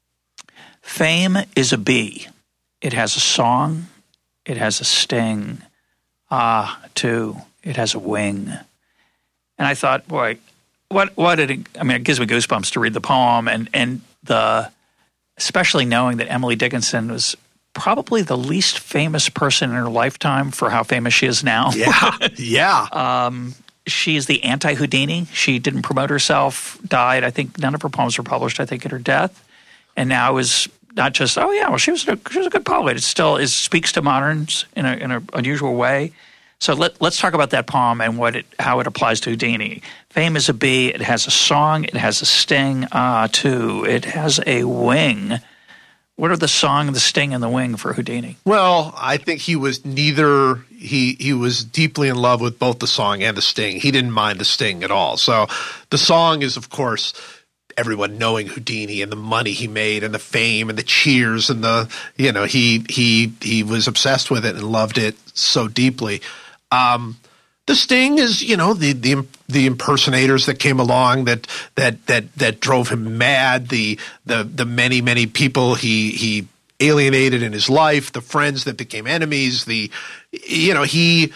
Fame is a bee. It has a song. It has a sting. Ah, too, it has a wing. And I thought, boy – What what did it, I mean, it gives me goosebumps to read the poem, and and the especially knowing that Emily Dickinson was probably the least famous person in her lifetime for how famous she is now. Yeah, yeah. um, she's the anti-Houdini. She didn't promote herself. Died. I think none of her poems were published. I think at her death, and now is not just oh yeah, well she was a, she was a good poet. It still is speaks to moderns in a in an unusual way. So let, let's talk about that poem and what it, how it applies to Houdini. Fame is a bee. It has a song. It has a sting. Ah, too. It has a wing. What are the song, the sting, and the wing for Houdini? Well, I think he was neither he he was deeply in love with both the song and the sting. He didn't mind the sting at all. So the song is, of course, everyone knowing Houdini and the money he made and the fame and the cheers and the, you know, he he he was obsessed with it and loved it so deeply. Um, the sting is, you know, the, the the impersonators that came along that that that that drove him mad. The the the many many people he he alienated in his life. The friends that became enemies. The you know he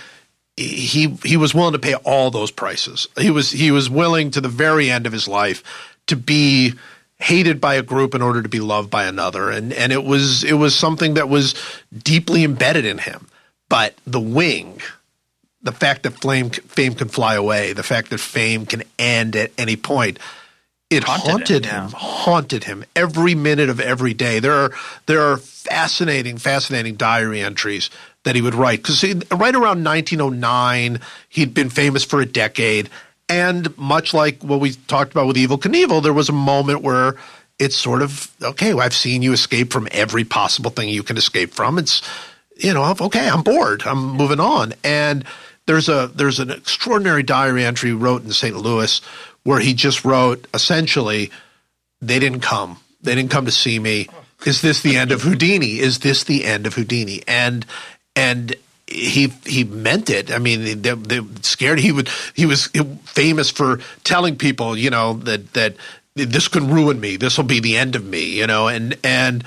he he was willing to pay all those prices. He was he was willing to the very end of his life to be hated by a group in order to be loved by another, and and it was it was something that was deeply embedded in him. But the wing. The fact that flame, fame can fly away, the fact that fame can end at any point, it haunted, haunted him, him yeah. haunted him every minute of every day. There are there are fascinating, fascinating diary entries that he would write. Because right around nineteen oh nine, he'd been famous for a decade. And much like what we talked about with Evel Knievel, there was a moment where it's sort of, okay, well, I've seen you escape from every possible thing you can escape from. It's, you know, okay, I'm bored. I'm moving on. And There's a there's an extraordinary diary entry he wrote in Saint Louis where he just wrote essentially, they didn't come. They didn't come to see me. Is this the end of Houdini? Is this the end of Houdini? And and he he meant it. I mean, they, they scared. He would he was famous for telling people, you know, that that this could ruin me. This will be the end of me. You know, and and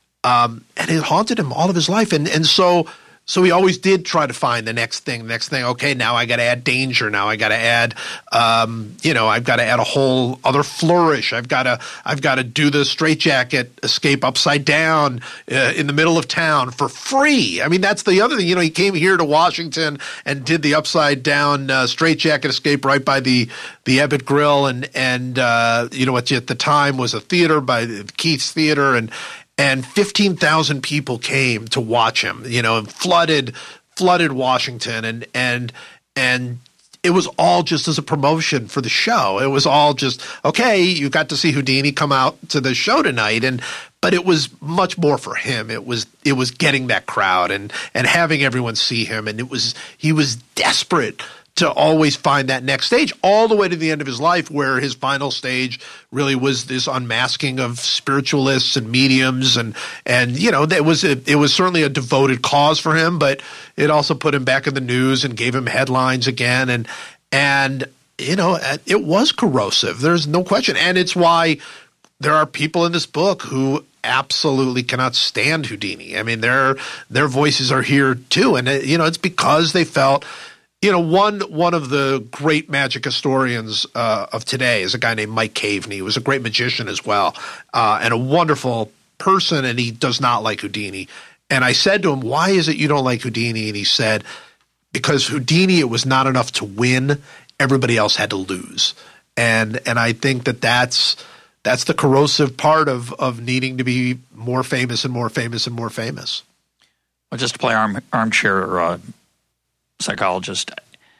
um and it haunted him all of his life. And and so. So he always did try to find the next thing, the next thing. Okay, now I got to add danger. Now I got to add, um, you know, I've got to add a whole other flourish. I've got to, I've got to do the straitjacket escape upside down uh, in the middle of town for free. I mean, that's the other thing. You know, he came here to Washington and did the upside down uh, straitjacket escape right by the the Ebbett Grill, and and uh, you know, what at the time was a theater by Keith's Theater, and. And fifteen thousand people came to watch him, you know, and flooded, flooded Washington. And, and, and it was all just as a promotion for the show. It was all just, okay, you got to see Houdini come out to the show tonight. And, but it was much more for him. It was it was getting that crowd and and having everyone see him, and it was he was desperate to always find that next stage, all the way to the end of his life, where his final stage really was this unmasking of spiritualists and mediums, and and you know it was a, it was certainly a devoted cause for him, but it also put him back in the news and gave him headlines again, and and you know it was corrosive. There's no question, and it's why there are people in this book who absolutely cannot stand Houdini. I mean, their their voices are here too, and you know it's because they felt. You know, one one of the great magic historians uh, of today is a guy named Mike Caveney, who was a great magician as well, uh, and a wonderful person, and he does not like Houdini. And I said to him, why is it you don't like Houdini? And he said, because Houdini, it was not enough to win. Everybody else had to lose. And and I think that that's, that's the corrosive part of, of needing to be more famous and more famous and more famous. Well, just to play arm, armchair uh psychologist,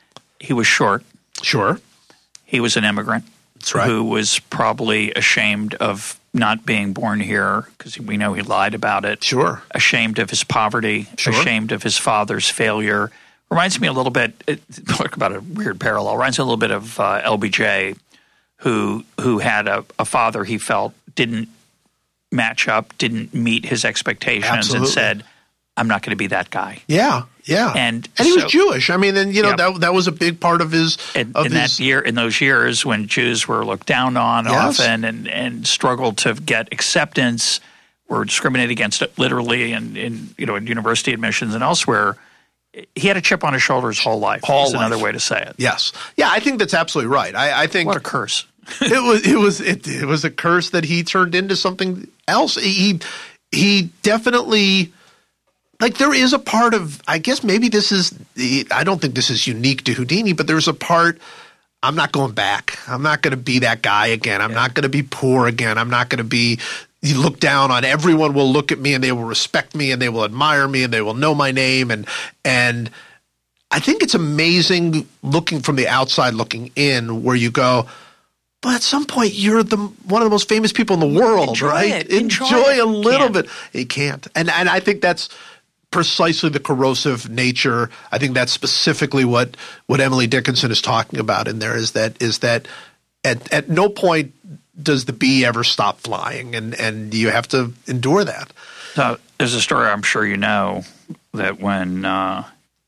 he was short. Sure. He was an immigrant. That's right. Who was probably ashamed of not being born here, because we know he lied about it. Sure. Ashamed of his poverty. Sure. Ashamed of his father's failure. Reminds me a little bit, it, talk about a weird parallel, reminds me a little bit of uh, L B J, who who had a, a father he felt didn't match up, didn't meet his expectations, Absolutely. and said, I'm not going to be that guy. Yeah. Yeah, and and he so, was Jewish. I mean, and you know yeah. that that was a big part of his. In, of in his, that year, in those years when Jews were looked down on yes. often and and struggled to get acceptance, were discriminated against literally, and in you know in university admissions and elsewhere. He had a chip on his shoulder his whole life. Whole is another life. way to say it. Yes, yeah, I think that's absolutely right. I, I think what a curse. it was. It was. It, it was a curse that he turned into something else. He he definitely. Like there is a part of, I guess maybe this is, I don't think this is unique to Houdini, but there's a part, I'm not going back. I'm not going to be that guy again. I'm yeah. not going to be poor again. I'm not going to be looked down on. Everyone will look at me and they will respect me and they will admire me and they will know my name. And, and I think it's amazing looking from the outside looking in where you go, but at some point you're the one of the most famous people in the world, Enjoy right? It. Enjoy, Enjoy it. a little can't. bit. You can't. And, and I think that's, precisely the corrosive nature. I think that's specifically what, what Emily Dickinson is talking about in there is that is that at, at no point does the bee ever stop flying, and, and you have to endure that. So there's a story I'm sure you know that when uh,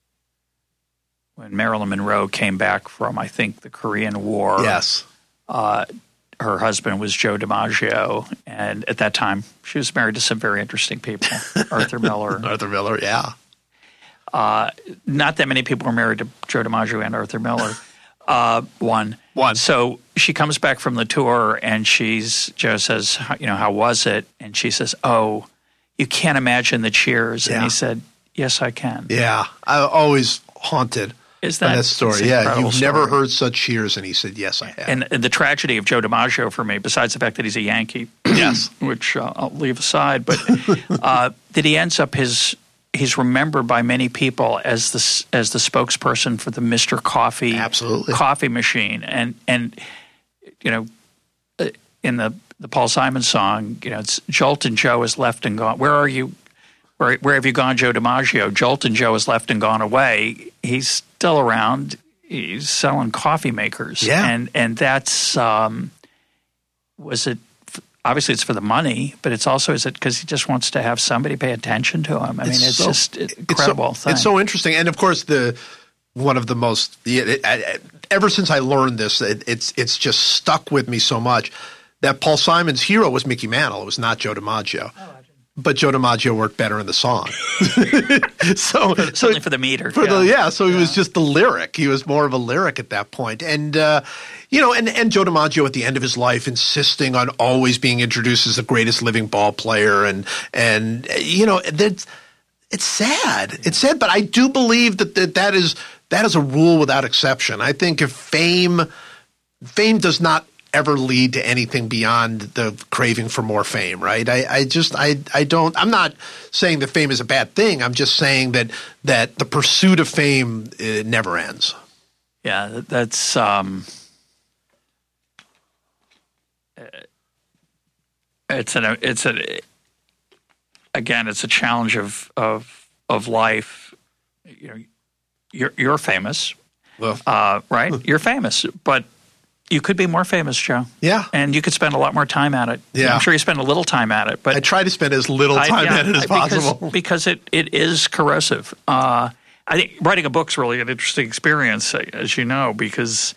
when Marilyn Monroe came back from, I think, the Korean War. Yes. Uh, her husband was Joe DiMaggio, and at that time, she was married to some very interesting people. Arthur Miller. Arthur Miller, yeah. Uh, not that many people were married to Joe DiMaggio and Arthur Miller. Uh, one. One. So she comes back from the tour, and she's Joe says, you know, how was it? And she says, oh, you can't imagine the cheers. Yeah. And he said, yes, I can. Yeah. I'm always haunted. Is that, by that story? Yeah, you've story. never heard such cheers, and he said, "Yes, I have." And, and the tragedy of Joe DiMaggio for me, besides the fact that he's a Yankee, yes, which uh, I'll leave aside, but uh, that he ends up his he's remembered by many people as the as the spokesperson for the Mister Coffee Absolutely. coffee machine, and and you know, in the the Paul Simon song, you know, it's Joltin' Joe is left and gone. Where are you? Where, where have you gone, Joe DiMaggio? Joltin' Joe has left and gone away. He's still around. He's selling coffee makers. Yeah. And and that's, um, was it, obviously it's for the money, but it's also, is it because he just wants to have somebody pay attention to him? I it's mean, it's so, just an incredible it's so, thing. It's so interesting. And of course, the one of the most, it, it, ever since I learned this, it, it's it's just stuck with me so much that Paul Simon's hero was Mickey Mantle. It was not Joe DiMaggio. Oh, But Joe DiMaggio worked better in the song. so, for, so for the meter. For yeah. the, yeah, so he yeah. was just the lyric. He was more of a lyric at that point. And, uh, you know, and, and Joe DiMaggio at the end of his life insisting on always being introduced as the greatest living ball player. And, and you know, that's, it's sad. It's sad. But I do believe that, that that is that is a rule without exception. I think if fame fame does not ever lead to anything beyond the craving for more fame, right? I, I just, I, I don't, I'm not saying that fame is a bad thing. I'm just saying that, that the pursuit of fame uh, never ends. Yeah, that's, um, it's an, it's a, again, it's a challenge of of of life. You know, you're you're famous, Well, uh, right? You're famous, but you could be more famous, Joe. Yeah. And you could spend a lot more time at it. Yeah. I'm sure you spend a little time at it, but I try to spend as little time I, yeah, at it as because, possible. because it, it is corrosive. Uh, I think writing a book's really an interesting experience, as you know, because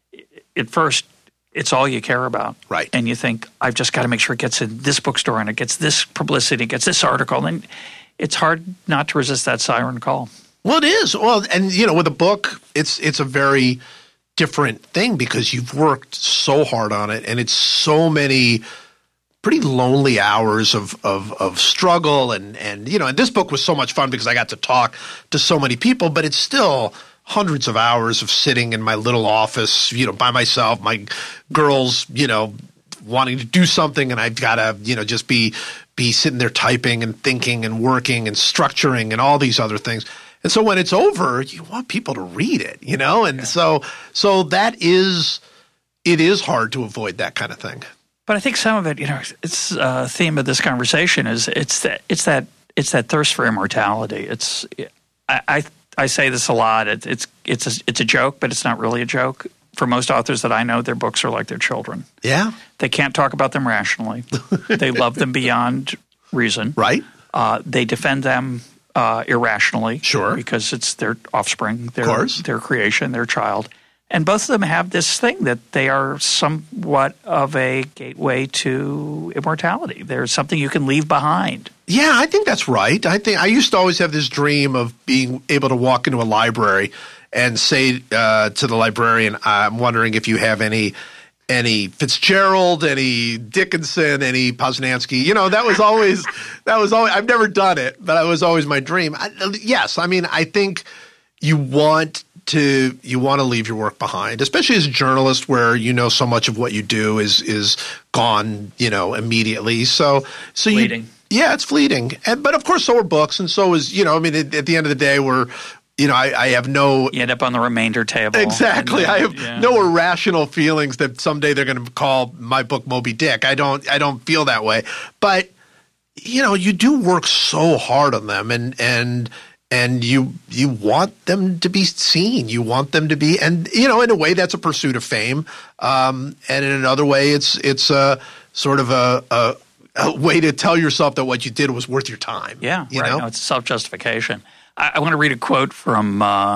at first it's all you care about. Right. And you think, I've just got to make sure it gets in this bookstore and it gets this publicity, it gets this article. And it's hard not to resist that siren call. Well, it is. Well, and, you know, with a book, it's it's a very different thing because you've worked so hard on it, and it's so many pretty lonely hours of of, of struggle. And, and, you know, and this book was so much fun because I got to talk to so many people, but it's still hundreds of hours of sitting in my little office, you know, by myself, my girls, you know, wanting to do something, and I've got to, you know, just be be sitting there typing and thinking and working and structuring and all these other things. And so when it's over, you want people to read it, you know? And yeah. so so that is – it is hard to avoid that kind of thing. But I think some of it, you know, it's a uh, theme of this conversation is it's that it's that it's that thirst for immortality. It's I I, I say this a lot. It, it's it's a, it's a joke, but it's not really a joke. For most authors that I know, their books are like their children. Yeah. They can't talk about them rationally. They love them beyond reason. Right. Uh, they defend them uh, irrationally. Sure. Because it's their offspring, their, of course. their creation, their child. And both of them have this thing that they are somewhat of a gateway to immortality. There's something you can leave behind. Yeah, I think that's right. I think I used to always have this dream of being able to walk into a library and say uh, to the librarian, I'm wondering if you have any any Fitzgerald, any Dickinson, any Poznansky. You know, that was always that was always. I've never done it, but it was always my dream. I, yes, I mean, I think you want to you want to leave your work behind, especially as a journalist, where you know so much of what you do is is gone, you know, immediately. So so fleeting. you yeah, it's fleeting. And, but of course, so are books, and so is you know. I mean, at, at the end of the day, we're You know, I, I have no – You end up on the remainder table. Exactly. And, uh, I have yeah. no irrational feelings that someday they're going to call my book Moby Dick. I don't I don't feel that way. But, you know, you do work so hard on them, and and and you you want them to be seen. You want them to be – and, you know, in a way that's a pursuit of fame. Um, and in another way it's it's a sort of a, a, a way to tell yourself that what you did was worth your time. Yeah, you right. know? No, it's self-justification. I, I want to read a quote from uh,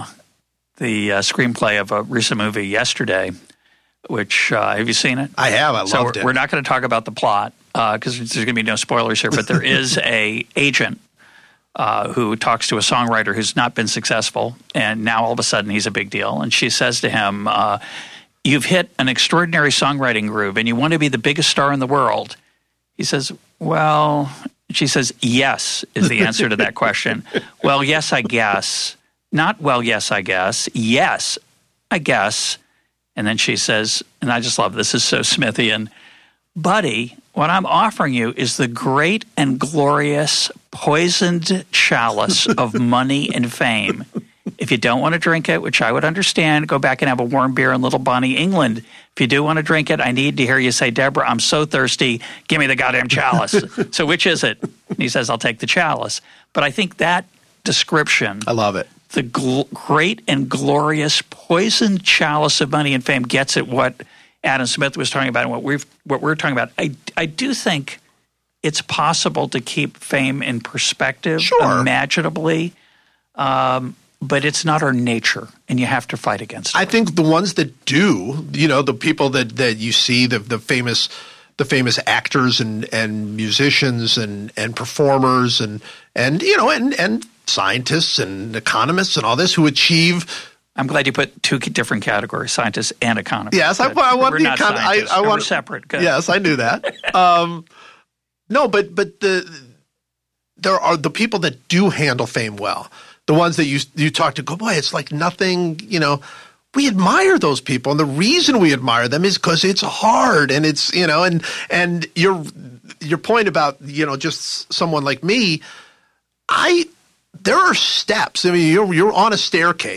the uh, screenplay of a recent movie, Yesterday, which uh, – have you seen it? I have. I so loved we're, it. we're not going to talk about the plot because uh, there's going to be no spoilers here, but there is a agent uh, who talks to a songwriter who's not been successful, and now all of a sudden he's a big deal. And she says to him, uh, you've hit an extraordinary songwriting groove and you want to be the biggest star in the world. He says, well – she says, yes, is the answer to that question. Well, yes, I guess. Not, well, yes, I guess. Yes, I guess. And then she says, and I just love this, this is so Smithian, buddy, what I'm offering you is the great and glorious poisoned chalice of money and fame. If you don't want to drink it, which I would understand, go back and have a warm beer in Little Bonnie, England. If you do want to drink it, I need to hear you say, Deborah, I'm so thirsty. Give me the goddamn chalice. So which is it? And he says, I'll take the chalice. But I think that description, I love it. The gl- great and glorious poisoned chalice of money and fame gets at what Adam Smith was talking about and what we've what we're talking about. I, I do think it's possible to keep fame in perspective, sure. imaginably. Um, But it's not our nature, and you have to fight against it. I think the ones that do, you know, the people that, that you see, the the famous the famous actors and, and musicians and, and performers and and you know and, and scientists and economists and all this who achieve. I'm glad you put two different categories, scientists and economists. Yes, I, I want we're the not econ- I, I no, want we're separate. Good. Yes, I knew that. um, no, but but the there are the people that do handle fame well. The ones that you you talk to go, boy, it's like nothing, you know, we admire those people. And the reason we admire them is because it's hard and it's, you know, and and your your point about, you know, just someone like me, I there are steps. I mean, you're you're on a staircase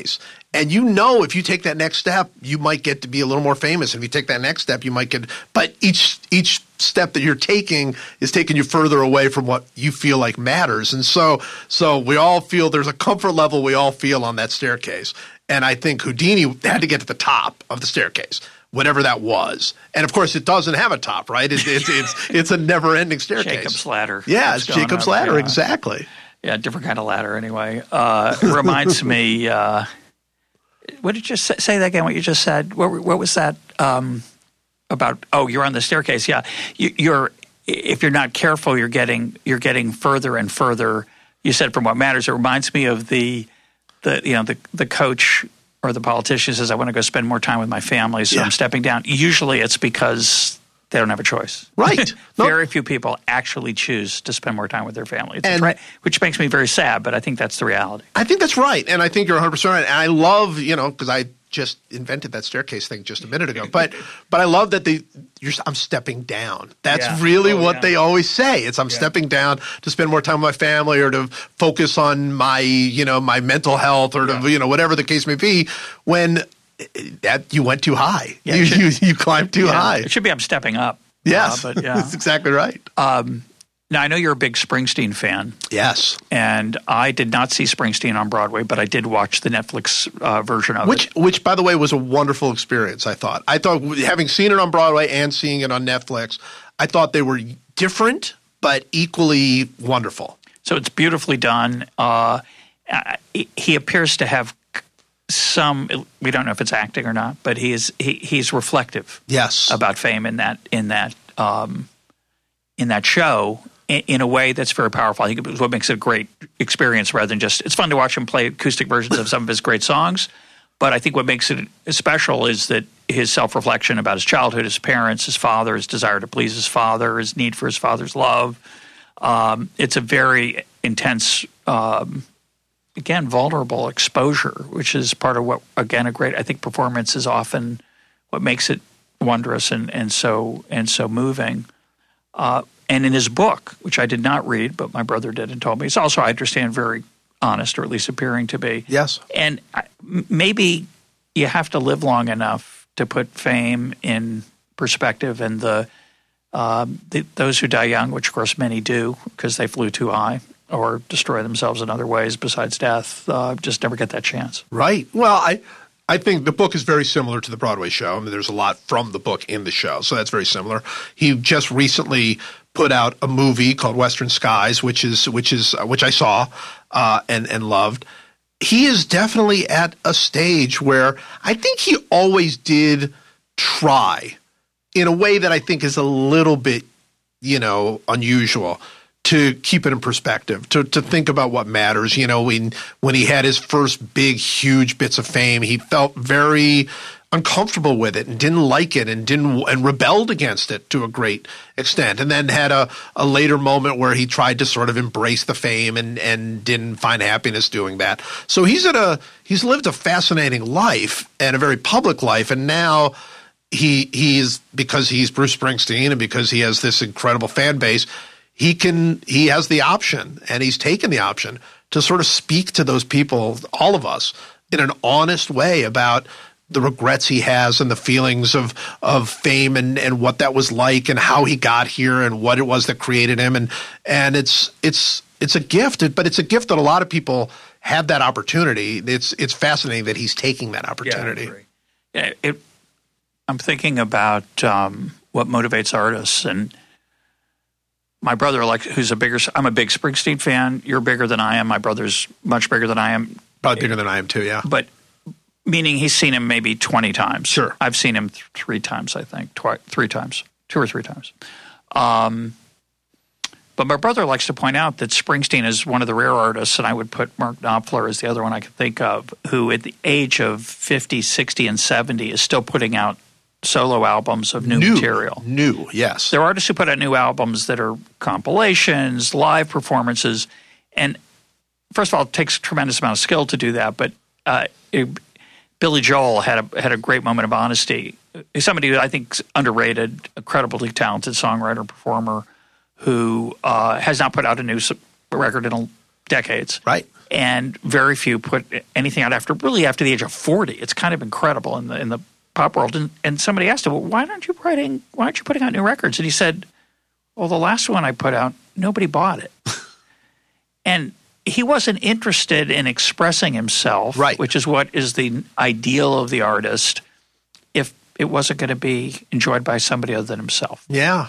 And you know, if you take that next step, you might get to be a little more famous. If you take that next step, you might get – but each each step that you're taking is taking you further away from what you feel like matters. And so so we all feel – there's a comfort level we all feel on that staircase. And I think Houdini had to get to the top of the staircase, whatever that was. And, of course, it doesn't have a top, right? It, it, it's it's a never-ending staircase. Jacob's ladder. Yeah, it's Jacob's up, ladder, yeah. exactly. Yeah, different kind of ladder anyway. Uh, reminds me uh, – what did you say, say that again, what you just said? What, what was that um, about? Oh, you're on the staircase. Yeah. You, you're if you're not careful, you're getting you're getting further and further. You said from what matters. It reminds me of the the you know the the coach or the politician says, I want to go spend more time with my family, so yeah. I'm stepping down. Usually it's because they don't have a choice. Right. Very few people actually choose to spend more time with their family. It's and, right, which makes me very sad, but I think that's the reality. I think that's right, and I think you're one hundred percent right. And I love, you know, because I just invented that staircase thing just a minute ago. But but I love that they you're, I'm stepping down. That's yeah. really oh, what yeah. they always say. It's I'm yeah. stepping down to spend more time with my family or to focus on my, you know, my mental health or yeah. to, you know, whatever the case may be. When that you went too high. Yeah, you, should, you you climbed too yeah. high. It should be I'm stepping up. Yes, uh, but yeah. That's exactly right. Um, now, I know you're a big Springsteen fan. Yes. And I did not see Springsteen on Broadway, but I did watch the Netflix uh, version of which, it. Which, by the way, was a wonderful experience, I thought. I thought, having seen it on Broadway and seeing it on Netflix, I thought they were different but equally wonderful. So it's beautifully done. Uh, he appears to have some – we don't know if it's acting or not, but he is he, he's reflective yes. about fame in that in that um, in that show in, in a way that's very powerful. I think it's what makes it a great experience rather than just – it's fun to watch him play acoustic versions of some of his great songs, but I think what makes it special is that his self-reflection about his childhood, his parents, his father, his desire to please his father, his need for his father's love. Um, it's a very intense um, – again, vulnerable exposure, which is part of what, again, a great, I think performance is often what makes it wondrous and, and so and so moving. Uh, and in his book, which I did not read, but my brother did and told me, it's also, I understand, very honest, or at least appearing to be. Yes. And I, maybe you have to live long enough to put fame in perspective, and the, uh, the those who die young, which of course many do because they flew too high, or destroy themselves in other ways besides death, uh, just never get that chance. Right. Well, I I think the book is very similar to the Broadway show. I mean, there's a lot from the book in the show, so that's very similar. He just recently put out a movie called Western Skies, which is which is uh, which I saw uh, and and loved. He is definitely at a stage where I think he always did try, in a way that I think is a little bit, you know, unusual, to keep it in perspective, to to think about what matters. You know, when when he had his first big, huge bits of fame, he felt very uncomfortable with it and didn't like it and didn't and rebelled against it to a great extent. And then had a, a later moment where he tried to sort of embrace the fame and, and didn't find happiness doing that. So he's at a he's lived a fascinating life and a very public life, and now he he's because he's Bruce Springsteen and because he has this incredible fan base, He can. He has the option, and he's taken the option to sort of speak to those people, all of us, in an honest way about the regrets he has and the feelings of of fame and, and what that was like and how he got here and what it was that created him. And and it's it's it's a gift, but it's a gift that a lot of people have that opportunity. It's it's fascinating that he's taking that opportunity. Yeah, I agree. Yeah, it, I'm thinking about um, what motivates artists. And my brother, like, who's a bigger, I'm a big Springsteen fan. You're bigger than I am. My brother's much bigger than I am. Probably bigger than I am too, yeah. But meaning he's seen him maybe twenty times. Sure. I've seen him th- three times, I think, twi- three times, two or three times. Um, but my brother likes to point out that Springsteen is one of the rare artists, and I would put Mark Knopfler as the other one I could think of, who at the age of fifty, sixty, and seventy is still putting out solo albums of new, new material. New, yes. There are artists who put out new albums that are compilations, live performances, and first of all, it takes a tremendous amount of skill to do that. But uh, it, Billy Joel had a had a great moment of honesty. He's somebody who I think is underrated, incredibly talented songwriter, performer, who uh, has not put out a new record in decades. Right. and very few put anything out after really after the age of forty. It's kind of incredible in the in the pop world. And, and somebody asked him, well, why aren't you writing? Why aren't you putting out new records? And he said, well, the last one I put out, nobody bought it. And he wasn't interested in expressing himself, right. which is what is the ideal of the artist, if it wasn't going to be enjoyed by somebody other than himself. Yeah.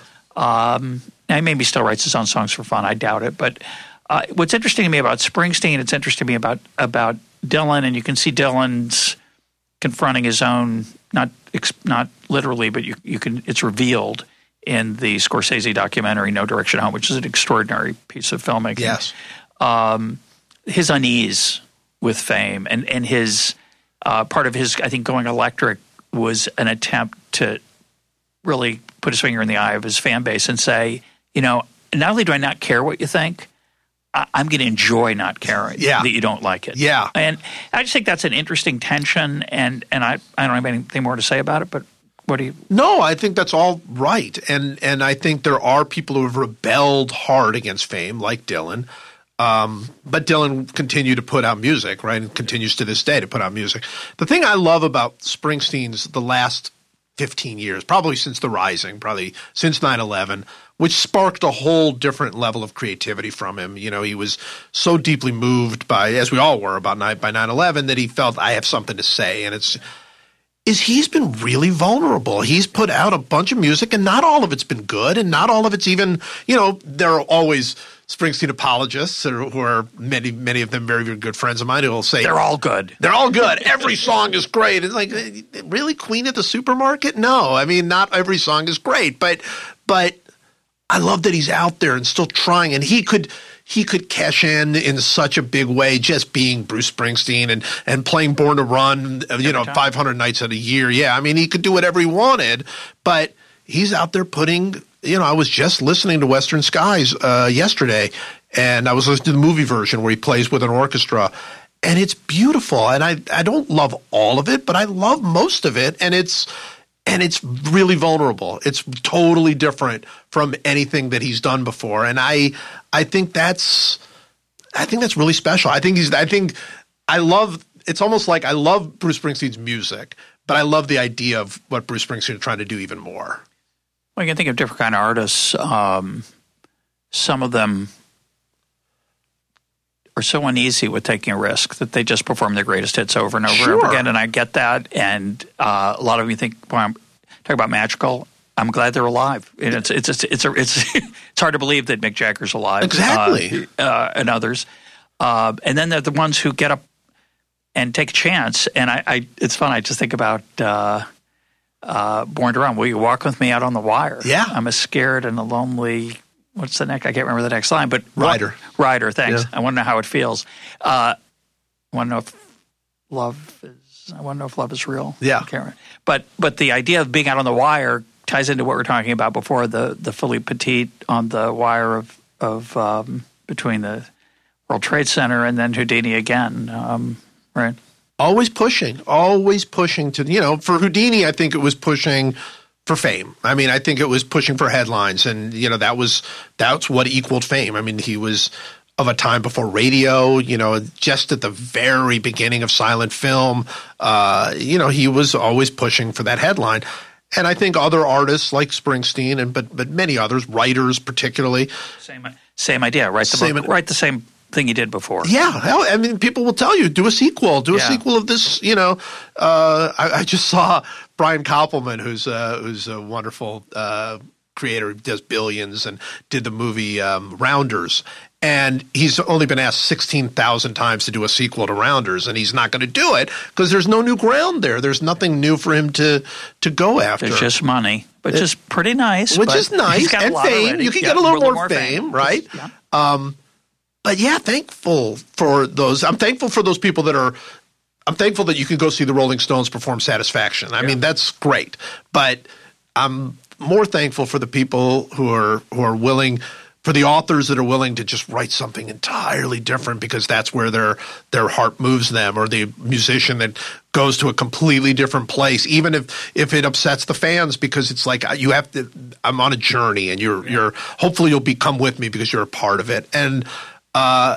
Um, now, he maybe still writes his own songs for fun. I doubt it. But uh, what's interesting to me about Springsteen, it's interesting to me about, about Dylan, and you can see Dylan's confronting his own, not not literally, but you you can. It's revealed in the Scorsese documentary No Direction Home, which is an extraordinary piece of filmmaking. Yes. Um, his unease with fame and and his uh, part of his, I think, going electric was an attempt to really put his finger in the eye of his fan base and say, you know, not only do I not care what you think, I, I'm going to enjoy not caring yeah. that you don't like it. Yeah. And I just think that's an interesting tension, and, and I, I don't have anything more to say about it, but what do you – No, I think that's all right. And, and I think there are people who have rebelled hard against fame, like Dylan. Um, but Dylan continued to put out music, right, and continues to this day to put out music. The thing I love about Springsteen's the last fifteen years, probably since The Rising, probably since nine eleven, which sparked a whole different level of creativity from him. You know, he was so deeply moved by, as we all were, about nine, by nine eleven that he felt, I have something to say. And it's is he's been really vulnerable. He's put out a bunch of music, and not all of it's been good, and not all of it's even, you know, there are always Springsteen apologists who are many, many of them very, very good friends of mine who will say they're all good. They're all good. Every song is great. It's like, really, Queen at the Supermarket? No, I mean, not every song is great, but but I love that he's out there and still trying, and he could he could cash in in such a big way just being Bruce Springsteen and and playing Born to Run, you Every know, time. five hundred nights in a year. Yeah, I mean, he could do whatever he wanted, but he's out there putting. You know, I was just listening to Western Skies uh, yesterday, and I was listening to the movie version where he plays with an orchestra, and it's beautiful. And I, I don't love all of it, but I love most of it, and it's and it's really vulnerable. It's totally different from anything that he's done before, and I I think that's I think that's really special. I think he's I think I love. It's almost like I love Bruce Springsteen's music, but I love the idea of what Bruce Springsteen is trying to do even more. Well, you can think of different kind of artists. Um, some of them are so uneasy with taking a risk that they just perform their greatest hits over and over sure. and over again, and I get that. And uh, a lot of you think, well, I'm talking about Magical. I'm glad they're alive. And it's it's it's it's a, it's, it's hard to believe that Mick Jagger's alive. Exactly, uh, uh, and others. Uh, and then they're the ones who get up and take a chance. And I, I it's fun. I just think about. Uh, Uh, Born to Run. Will you walk with me out on the wire? Yeah. I'm a scared and a lonely. What's the next? I can't remember the next line. But Rider. Rider. Thanks. Yeah. I want to know how it feels. Uh, I want to know if love is. I want to know if love is real. Yeah. I can't remember. But but the idea of being out on the wire ties into what we were talking about before. The the Philippe Petit on the wire of of um, between the World Trade Center and then Houdini again. Um, right. Always pushing, always pushing to, you know, for Houdini, I think it was pushing for fame. I mean, I think it was pushing for headlines, and, you know, that was, that's what equaled fame. I mean, he was of a time before radio, you know, just at the very beginning of silent film, uh, you know, he was always pushing for that headline. And I think other artists like Springsteen, and but but many others, writers particularly. Same, same idea, write the same, book, write the same thing you did before. Yeah. Hell, I mean, people will tell you, do a sequel, do a yeah. sequel of this, you know. Uh, I, I just saw Brian Koppelman, who's, uh, who's a wonderful uh, creator, who does Billions and did the movie um, Rounders. And he's only been asked sixteen thousand times to do a sequel to Rounders, and he's not going to do it because there's no new ground there. There's nothing new for him to, to go after. There's just money, which it, is pretty nice. Which but is nice. And fame. You can yeah, get a little, little more, more fame, fame, right? Yeah. Um, But yeah, thankful for those. I'm thankful for those people that are – I'm thankful that you can go see the Rolling Stones perform Satisfaction. I yeah. mean, that's great. But I'm more thankful for the people who are who are willing – for the authors that are willing to just write something entirely different because that's where their their heart moves them, or the musician that goes to a completely different place, even if, if it upsets the fans, because it's like you have to – I'm on a journey, and you're – you're hopefully you'll be come with me because you're a part of it. And – Uh,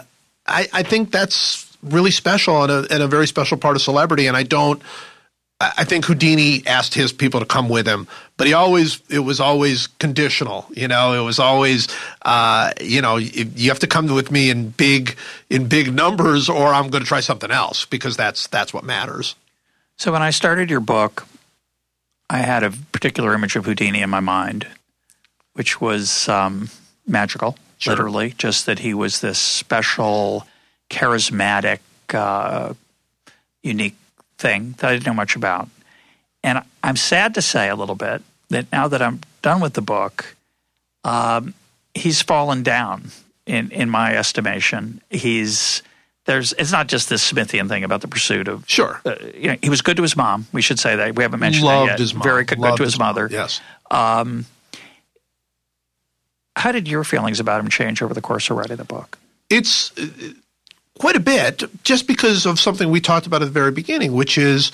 I, I think that's really special and a, and a very special part of celebrity. And I don't. I think Houdini asked his people to come with him, but he always, it was always conditional. You know, it was always, uh, you know, you have to come with me in big, in big numbers, or I'm going to try something else, because that's that's what matters. So when I started your book, I had a particular image of Houdini in my mind, which was um, magical, sure. literally, just that he was this special, charismatic, uh, unique thing that I didn't know much about. And I'm sad to say a little bit that now that I'm done with the book, um, he's fallen down in, in my estimation. He's there's it's not just this Smithian thing about the pursuit of sure. Uh, you know, he was good to his mom. We should say that we haven't mentioned Loved that yet. His mom. Very good, good to his, his mother. Mom. Yes. Um, how did your feelings about him change over the course of writing the book? It's uh, quite a bit, just because of something we talked about at the very beginning, which is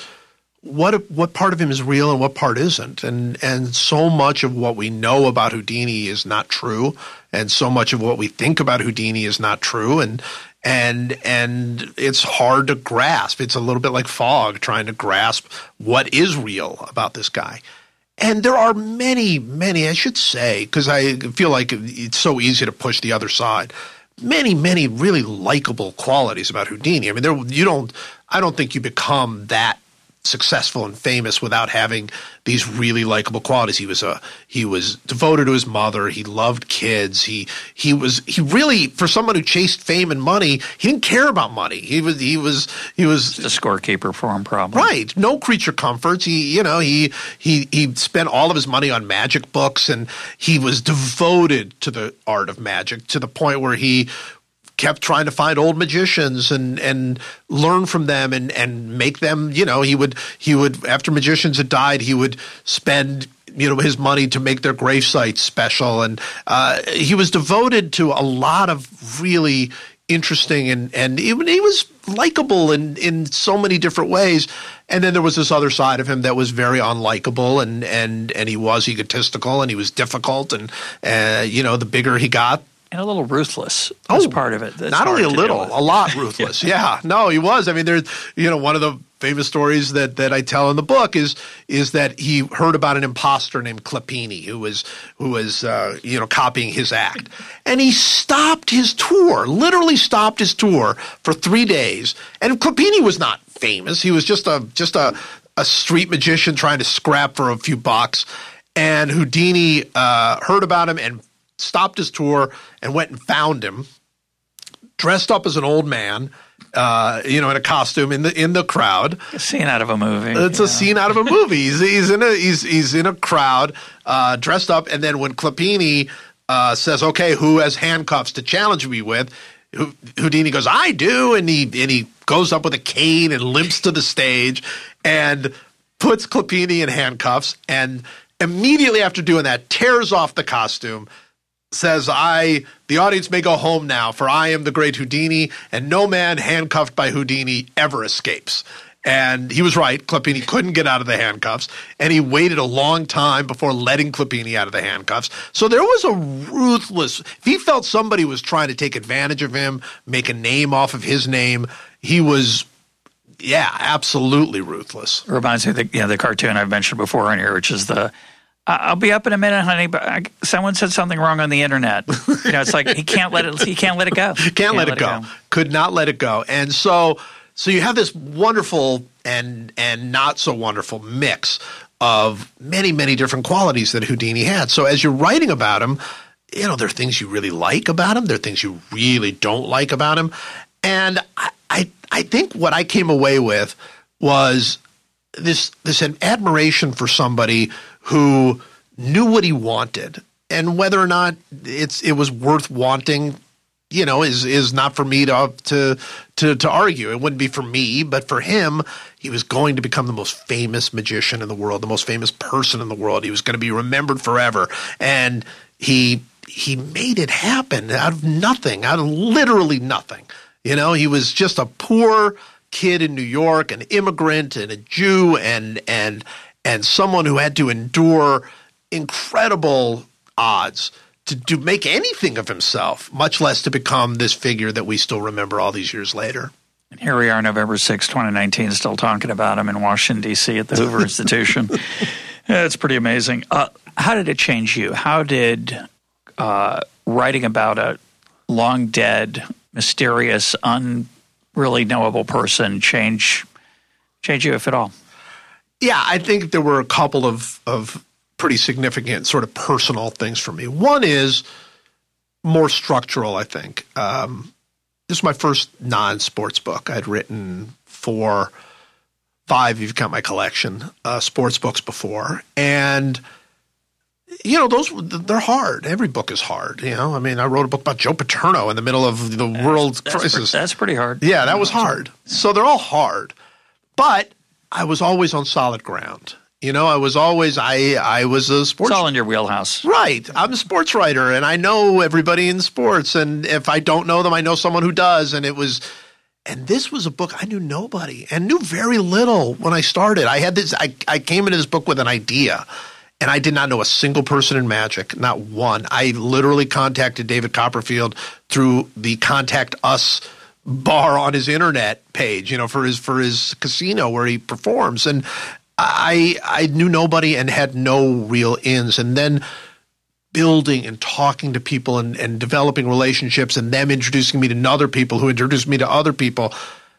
what what part of him is real and what part isn't. And and so much of what we know about Houdini is not true, and so much of what we think about Houdini is not true. And and and it's hard to grasp. It's a little bit like fog, trying to grasp what is real about this guy. And there are many, many, I should say, because I feel like it's so easy to push the other side. Many, many really likable qualities about Houdini. I mean, there you don't. I don't think you become that successful and famous without having these really likable qualities. He was a he was devoted to his mother. He loved kids. He he was he really, for someone who chased fame and money, he didn't care about money. He was he was he was the scorekeeper for him, probably. Right. No creature comforts. He you know he he he spent all of his money on magic books, and he was devoted to the art of magic to the point where he kept trying to find old magicians and, and learn from them and, and make them, you know, he would, he would, after magicians had died, he would spend, you know, his money to make their grave sites special. And uh, he was devoted to a lot of really interesting and, and even he was likable in, in so many different ways. And then there was this other side of him that was very unlikable, and, and, and he was egotistical and he was difficult. And, uh, you know, the bigger he got, and a little ruthless was oh, part of it. That's not only a little, a lot ruthless. yeah. yeah, no, he was. I mean, there's, you know, one of the famous stories that, that I tell in the book is is that he heard about an imposter named Clopini who was who was uh, you know copying his act, and he stopped his tour, literally stopped his tour for three days. And Clopini was not famous; he was just a just a a street magician trying to scrap for a few bucks. And Houdini uh, heard about him and stopped his tour and went and found him, dressed up as an old man, uh, you know, in a costume in the in the crowd. A scene out of a movie. It's a know. scene out of a movie. He's, he's in a he's he's in a crowd, uh, dressed up, and then when Clopini uh, says, "Okay, who has handcuffs to challenge me with?" Houdini goes, "I do," and he and he goes up with a cane and limps to the stage and puts Clopini in handcuffs, and immediately after doing that, tears off the costume. Says, I, the audience may go home now, for I am the great Houdini, and no man handcuffed by Houdini ever escapes. And he was right. Clopini couldn't get out of the handcuffs, and he waited a long time before letting Clopini out of the handcuffs. So there was a ruthless, if he felt somebody was trying to take advantage of him, make a name off of his name, he was, yeah, absolutely ruthless. It reminds me of the, you know, the cartoon I've mentioned before in here, which is the, I'll be up in a minute, honey, but I, someone said something wrong on the internet. You know, it's like he can't let it. He can't let it go. Can't, can't let, it, let go. it go. Could not let it go. And so, so you have this wonderful and and not so wonderful mix of many, many different qualities that Houdini had. So as you're writing about him, you know, there are things you really like about him. There are things you really don't like about him. And I I, I think what I came away with was this this admiration for somebody who knew what he wanted, and whether or not it's it was worth wanting, you know, is is not for me to to to to argue. It wouldn't be for me, but for him, he was going to become the most famous magician in the world, the most famous person in the world. He was going to be remembered forever, and he he made it happen out of nothing, out of literally nothing. You know, he was just a poor kid in New York, an immigrant and a Jew, and and and someone who had to endure incredible odds to do make anything of himself, much less to become this figure that we still remember all these years later. And here we are, November sixth, twenty nineteen, still talking about him in Washington, D C at the Hoover Institution. Yeah, it's pretty amazing. Uh, how did it change you? How did uh, writing about a long dead, mysterious, unreally knowable person change change you, if at all? Yeah, I think there were a couple of, of pretty significant sort of personal things for me. One is more structural, I think. Um, this is my first non-sports book. I'd written four, five, if you count my collection, uh, sports books before. And, you know, those they're hard. Every book is hard, you know. I mean, I wrote a book about Joe Paterno in the middle of the that's, world that's crisis. Pre- that's pretty hard. Yeah, that was hard. So they're all hard. But I was always on solid ground. You know, I was always I I was a sports. It's all in your wheelhouse, right? I'm a sports writer, and I know everybody in sports. And if I don't know them, I know someone who does. And it was, and this was a book I knew nobody and knew very little when I started. I had this. I I came into this book with an idea, and I did not know a single person in Magic, not one. I literally contacted David Copperfield through the Contact Us bar on his internet page, you know, for his for his casino where he performs. And I I knew nobody and had no real ins. And then building and talking to people and, and developing relationships and them introducing me to other people who introduced me to other people.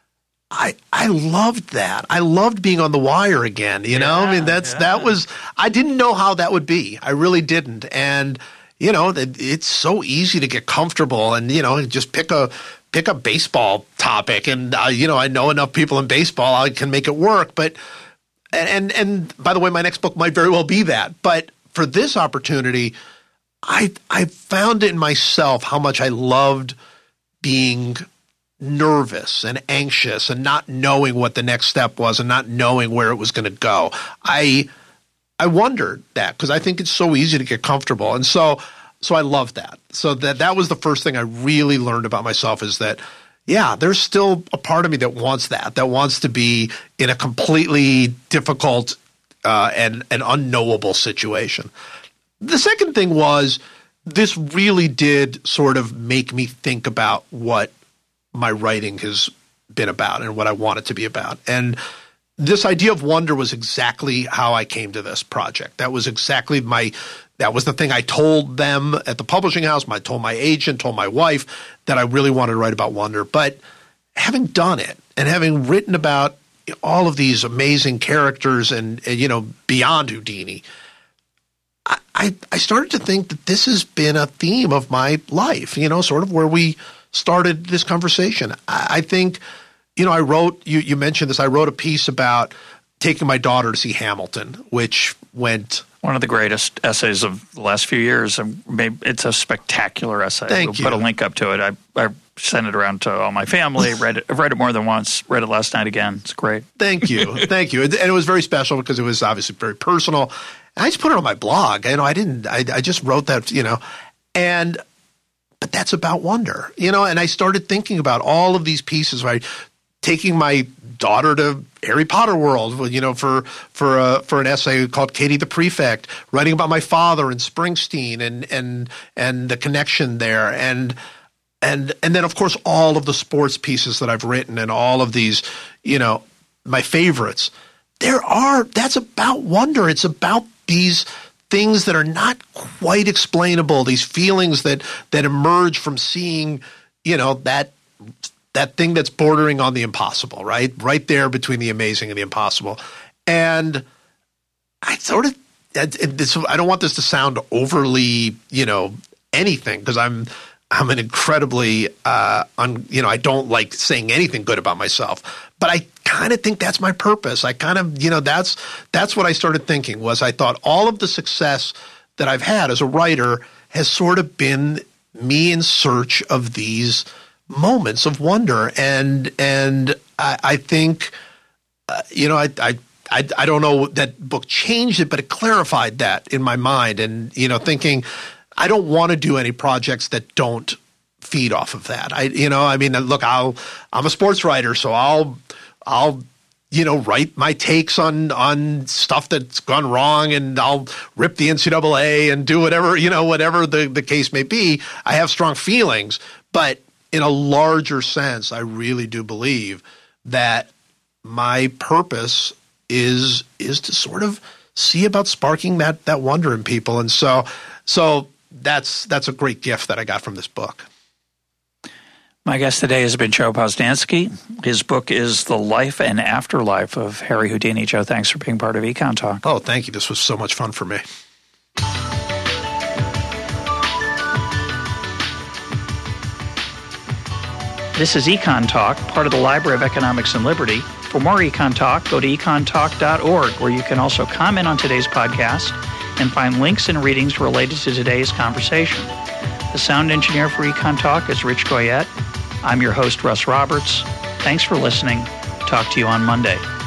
I I loved that. I loved being on the wire again, you know? Yeah, I mean, that's yeah. that was – I didn't know how that would be. I really didn't. And, you know, it, it's so easy to get comfortable and, you know, just pick a – pick a baseball topic, and uh, you know I know enough people in baseball I can make it work. But and and by the way, my next book might very well be that. But for this opportunity, I I found in myself how much I loved being nervous and anxious and not knowing what the next step was and not knowing where it was going to go. I I wondered that because I think it's so easy to get comfortable, and so. So I love that. So that that was the first thing I really learned about myself is that, yeah, there's still a part of me that wants that, that wants to be in a completely difficult uh, and, and unknowable situation. The second thing was this really did sort of make me think about what my writing has been about and what I want it to be about. And this idea of wonder was exactly how I came to this project. That was exactly my – that was the thing I told them at the publishing house. I told my agent, told my wife that I really wanted to write about wonder. But having done it and having written about all of these amazing characters and, and you know, beyond Houdini, I, I, I started to think that this has been a theme of my life, you know, sort of where we started this conversation. I, I think, you know, I wrote, you, you mentioned this, I wrote a piece about taking my daughter to see Hamilton, which went – one of the greatest essays of the last few years. Maybe it's a spectacular essay. Thank we'll you. Put a link up to it. I, I sent it around to all my family. read it. I've read it more than once. Read it last night again. It's great. Thank you. Thank you. And it was very special because it was obviously very personal. And I just put it on my blog. You know, I didn't. I, I just wrote that. You know, and but that's about wonder. You know, and I started thinking about all of these pieces. Right, taking my daughter to Harry Potter World, you know, for for uh, for an essay called Katie the Prefect, writing about my father and Springsteen and and and the connection there, and and and then of course all of the sports pieces that I've written and all of these, you know, my favorites. There are that's about wonder. It's about these things that are not quite explainable. These feelings that that emerge from seeing, you know, that. That thing that's bordering on the impossible, right? Right there between the amazing and the impossible. And I sort of this, I don't want this to sound overly, you know, anything because I'm I'm an incredibly, uh, un, you know, I don't like saying anything good about myself. But I kind of think that's my purpose. I kind of, you know, that's that's what I started thinking was I thought all of the success that I've had as a writer has sort of been me in search of these moments of wonder, and and I, I think uh, you know I, I I I don't know that book changed it, but it clarified that in my mind, and you know thinking I don't want to do any projects that don't feed off of that. I you know I mean look I'll I'm a sports writer, so I'll I'll you know, write my takes on on stuff that's gone wrong, and I'll rip the N C double A and do whatever, you know, whatever the, the case may be. I have strong feelings, but in a larger sense, I really do believe that my purpose is is to sort of see about sparking that that wonder in people. And so so that's that's a great gift that I got from this book. My guest today has been Joe Posnanski. His book is The Life and Afterlife of Harry Houdini. Joe, thanks for being part of Econ Talk. Oh, thank you. This was so much fun for me. This is Econ Talk, part of the Library of Economics and Liberty. For more Econ Talk, go to econ talk dot org, where you can also comment on today's podcast and find links and readings related to today's conversation. The sound engineer for Econ Talk is Rich Goyette. I'm your host, Russ Roberts. Thanks for listening. Talk to you on Monday.